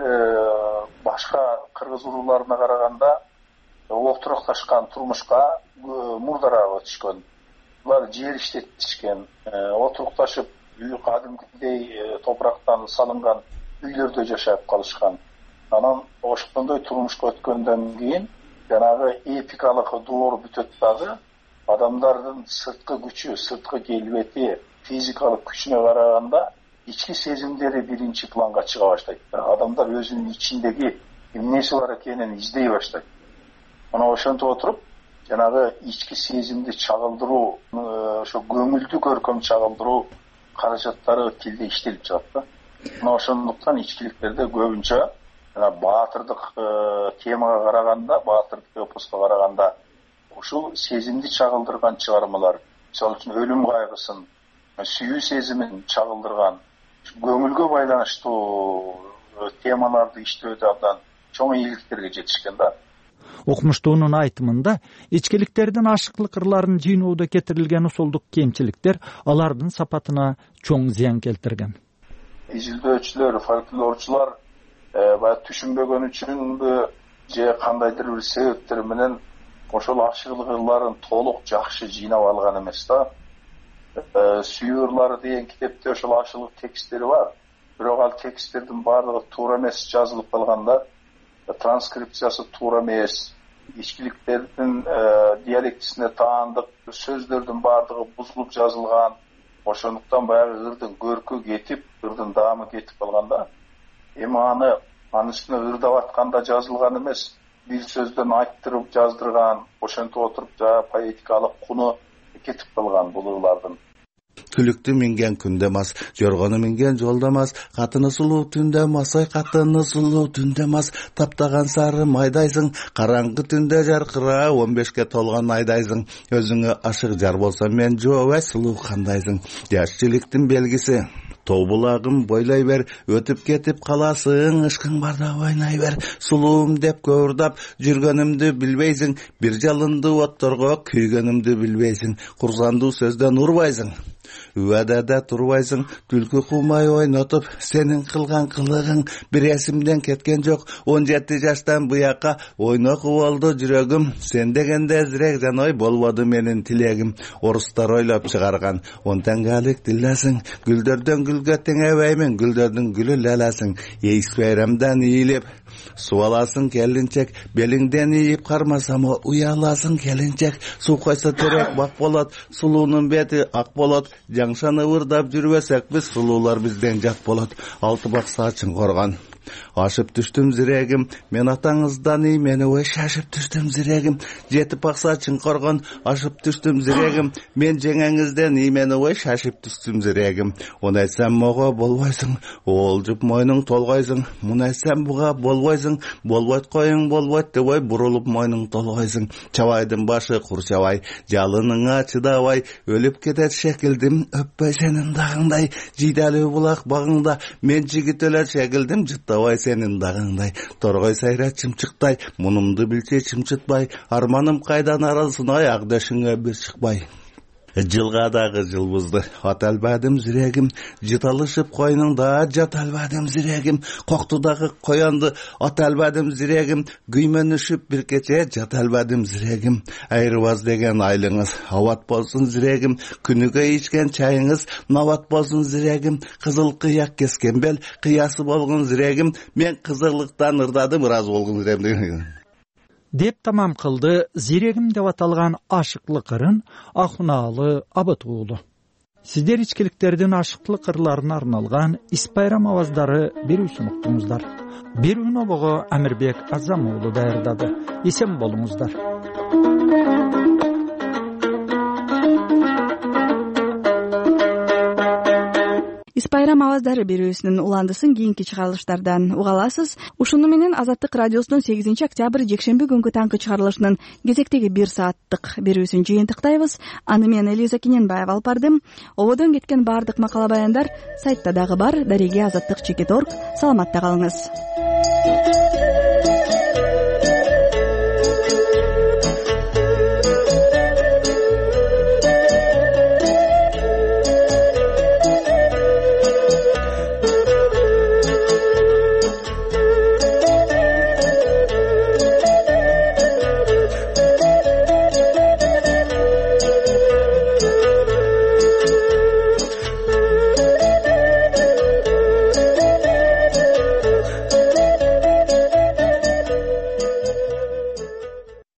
башка кыргыз урууларына караганда отурукташкан турмушка мурдараак өтүшкөн. булар жер иштетишкен, отурукташып үй кадимкидей топурактан салынган үйлөрдө жашап калышкан. Анан ошондой турмушка өткөндөн кийин жанагы эпикалык доор бүтөт дагы адамдардын сырткы күчү, сырткы келбети, физикалык күчүнө караганда ички сезимдери биринчи планга чыга баштайт. Адамдар өзүнүн ичиндеги эмнеси бар экенин издей баштайт. Мына ошентип отуруп, жанагы ички сезимди чагылдыруу, ошо көңүлдү көркөм чагылдыруу каражаттары тилде иштелип жатат да. Мына ошондуктан ичкиликтерде көбүнчө жана баатырдык темага караганда, баатырдык эпоска караганда ушул сезимди чагылдырган чыгармалар, мисалы үчүн өлүм кайгысын, сүйүү сезимин чагылдырган, көңүлгө байланыштуу темаларды иштөөдө абдан чоң ийгиликтерге жетишкен да. Окумуштуунун айтымында ичкиликтердин ашыклык ырларын жыйноодо кетирилген усулдук кемчиликтер алардын сапатына чоң зыян келтирген. Изилдөөчүлөр, фольклорчулар баягы түшүнбөгөн үчүнбү же кандайдыр бир себептер менен ошол ашыклык ырларын толук жакшы жыйнап алган эмес да. Сүйүү ырлары деген китепте ошол ашыклык тексттери бар. Бирок ал тексттердин баардыгы туура эмес жазылып калганда, транскрипциясы туура эмес, ичкиликтердин диалектисине таандык сөздөрдүн баардыгы бузулуп жазылган. Ошондуктан баягы ырдын көркү кетип, ырдын даамы кетип калганда, эми аны анын үстүнө ырдап атканда жазылган эмес, бир сөздөн айттырып жаздырган, ошентип отуруп жаа поэтикалык куну кетип калган бул ырлардын. Күлүктү минген күндемас, жоргону минген жолдамас, катыны сулуу түндемас, ой катыны сулуу түндемас, таптаган сары майдайсың, караңгы түндө жаркыра, он бешке толгон айдайсың, өзүңө ашык жар болсо мен жообай сулуу кандайсың, жашчылыктын белгиси. Тоо булагым бойлай бер, өтүп кетип каласың, ышкың барда ойнай бер, сулуум деп көурдап жүргөнүмдү билбейсиң, бир жалынды отторго күйгөнүмдү билбейсиң, курсандуу сөздөн урбайсың. Үәдәдә турбайсың, түлкү кумай ойнотуп, сенин кылган кылыгың бир эсимден кеткен жок, он жети жаштан буяка ойноку болду жүрөгүм, сен дегенде эзирээк жаной болбоду менин тилегим. Орустар ойлоп чыгарган он теңгелик тиллесиң, гүлдөрдөн гүлгө теңебеймин, гүлдөрдүн гүлү лелесиң, эйс байрамдан ийилип суу аласың келинчек, белиңден ийип кармасам уяласың келинчек, суу койсо терек бак болот, сулуунун бети ак болот, жаңшаны ырдап жүрбөсөк биз сулуулар бизден жат болот. Алты бакса чыңгоргон ашып түштүм зирегим, мен атаңыздан ий мени ой шашып түштүм зирегим, жетип акса чыңкоргон ашып түштүм зирегим, мен жеңеңизден ий мени ой шашып түштүм зирегим. Оны айтсам мого болбойсуң, оолжуп мойнуң толгойсуң, муну айтсам буга болбойсуң, болбойт коюң болбойт деп ой бурулуп мойнуң толгойсуң. Чабайдын башы кур чабай, жалыныңа чыдабай, өлүп кетет шекилдим, өппөй сенин дагыңдай, жийдалуу булак багыңда, мен жигит өлөр шекилдим, жыттабай сенин дагыңдай, торгой сайра чымчыктай, мунумду билче чымчытпай, арманым кайдан аралсын ай ак дөшүңө бир чыкпай. Жылга дагы жылбызды ат албадым зирегим, жыталышып койнуңда жат албадым зирегим, кокту дагы коянды ат албадым зирегим, күймөнүшүп бир кече жат албадым зирегим. Айрыбаз деген айлыңыз абат болсун зирегим, күнүгө ичкен чайыңыз набат болсун зирегим, кызыл кыяк кескен бел кыясы болгон зирегим, мен кызырлыктан ырдадым ыраазы болгон зирегим деп тамам кылды зирегим деп аталган ашыклык ырын Ахунаалы Абыт уулу. Сиздер ичкиликтердин ашыклык ырларына арналган Ис байрам аваздары берүүсүн уктуңуздар. Берүүнү обого Амирбек Азам уулу даярдады. Эсен болуңуздар. Ис байрам аваздары берүүсүнүн уландысын кийинки чыгарылыштардан уга аласыз. Ушуну менен Азаттык радиосунун сегизинчи октябрь жекшемби күнгү таңкы чыгарылышынын кезектеги бир сааттык берүүсүн жыйынтыктайбыз. Аны мен Элиза Кененбаева алып бардым. Ободон кеткен баардык макала баяндар сайтта дагы бар. Дареге азаттык чекит точка орг. Саламатта калыңыз.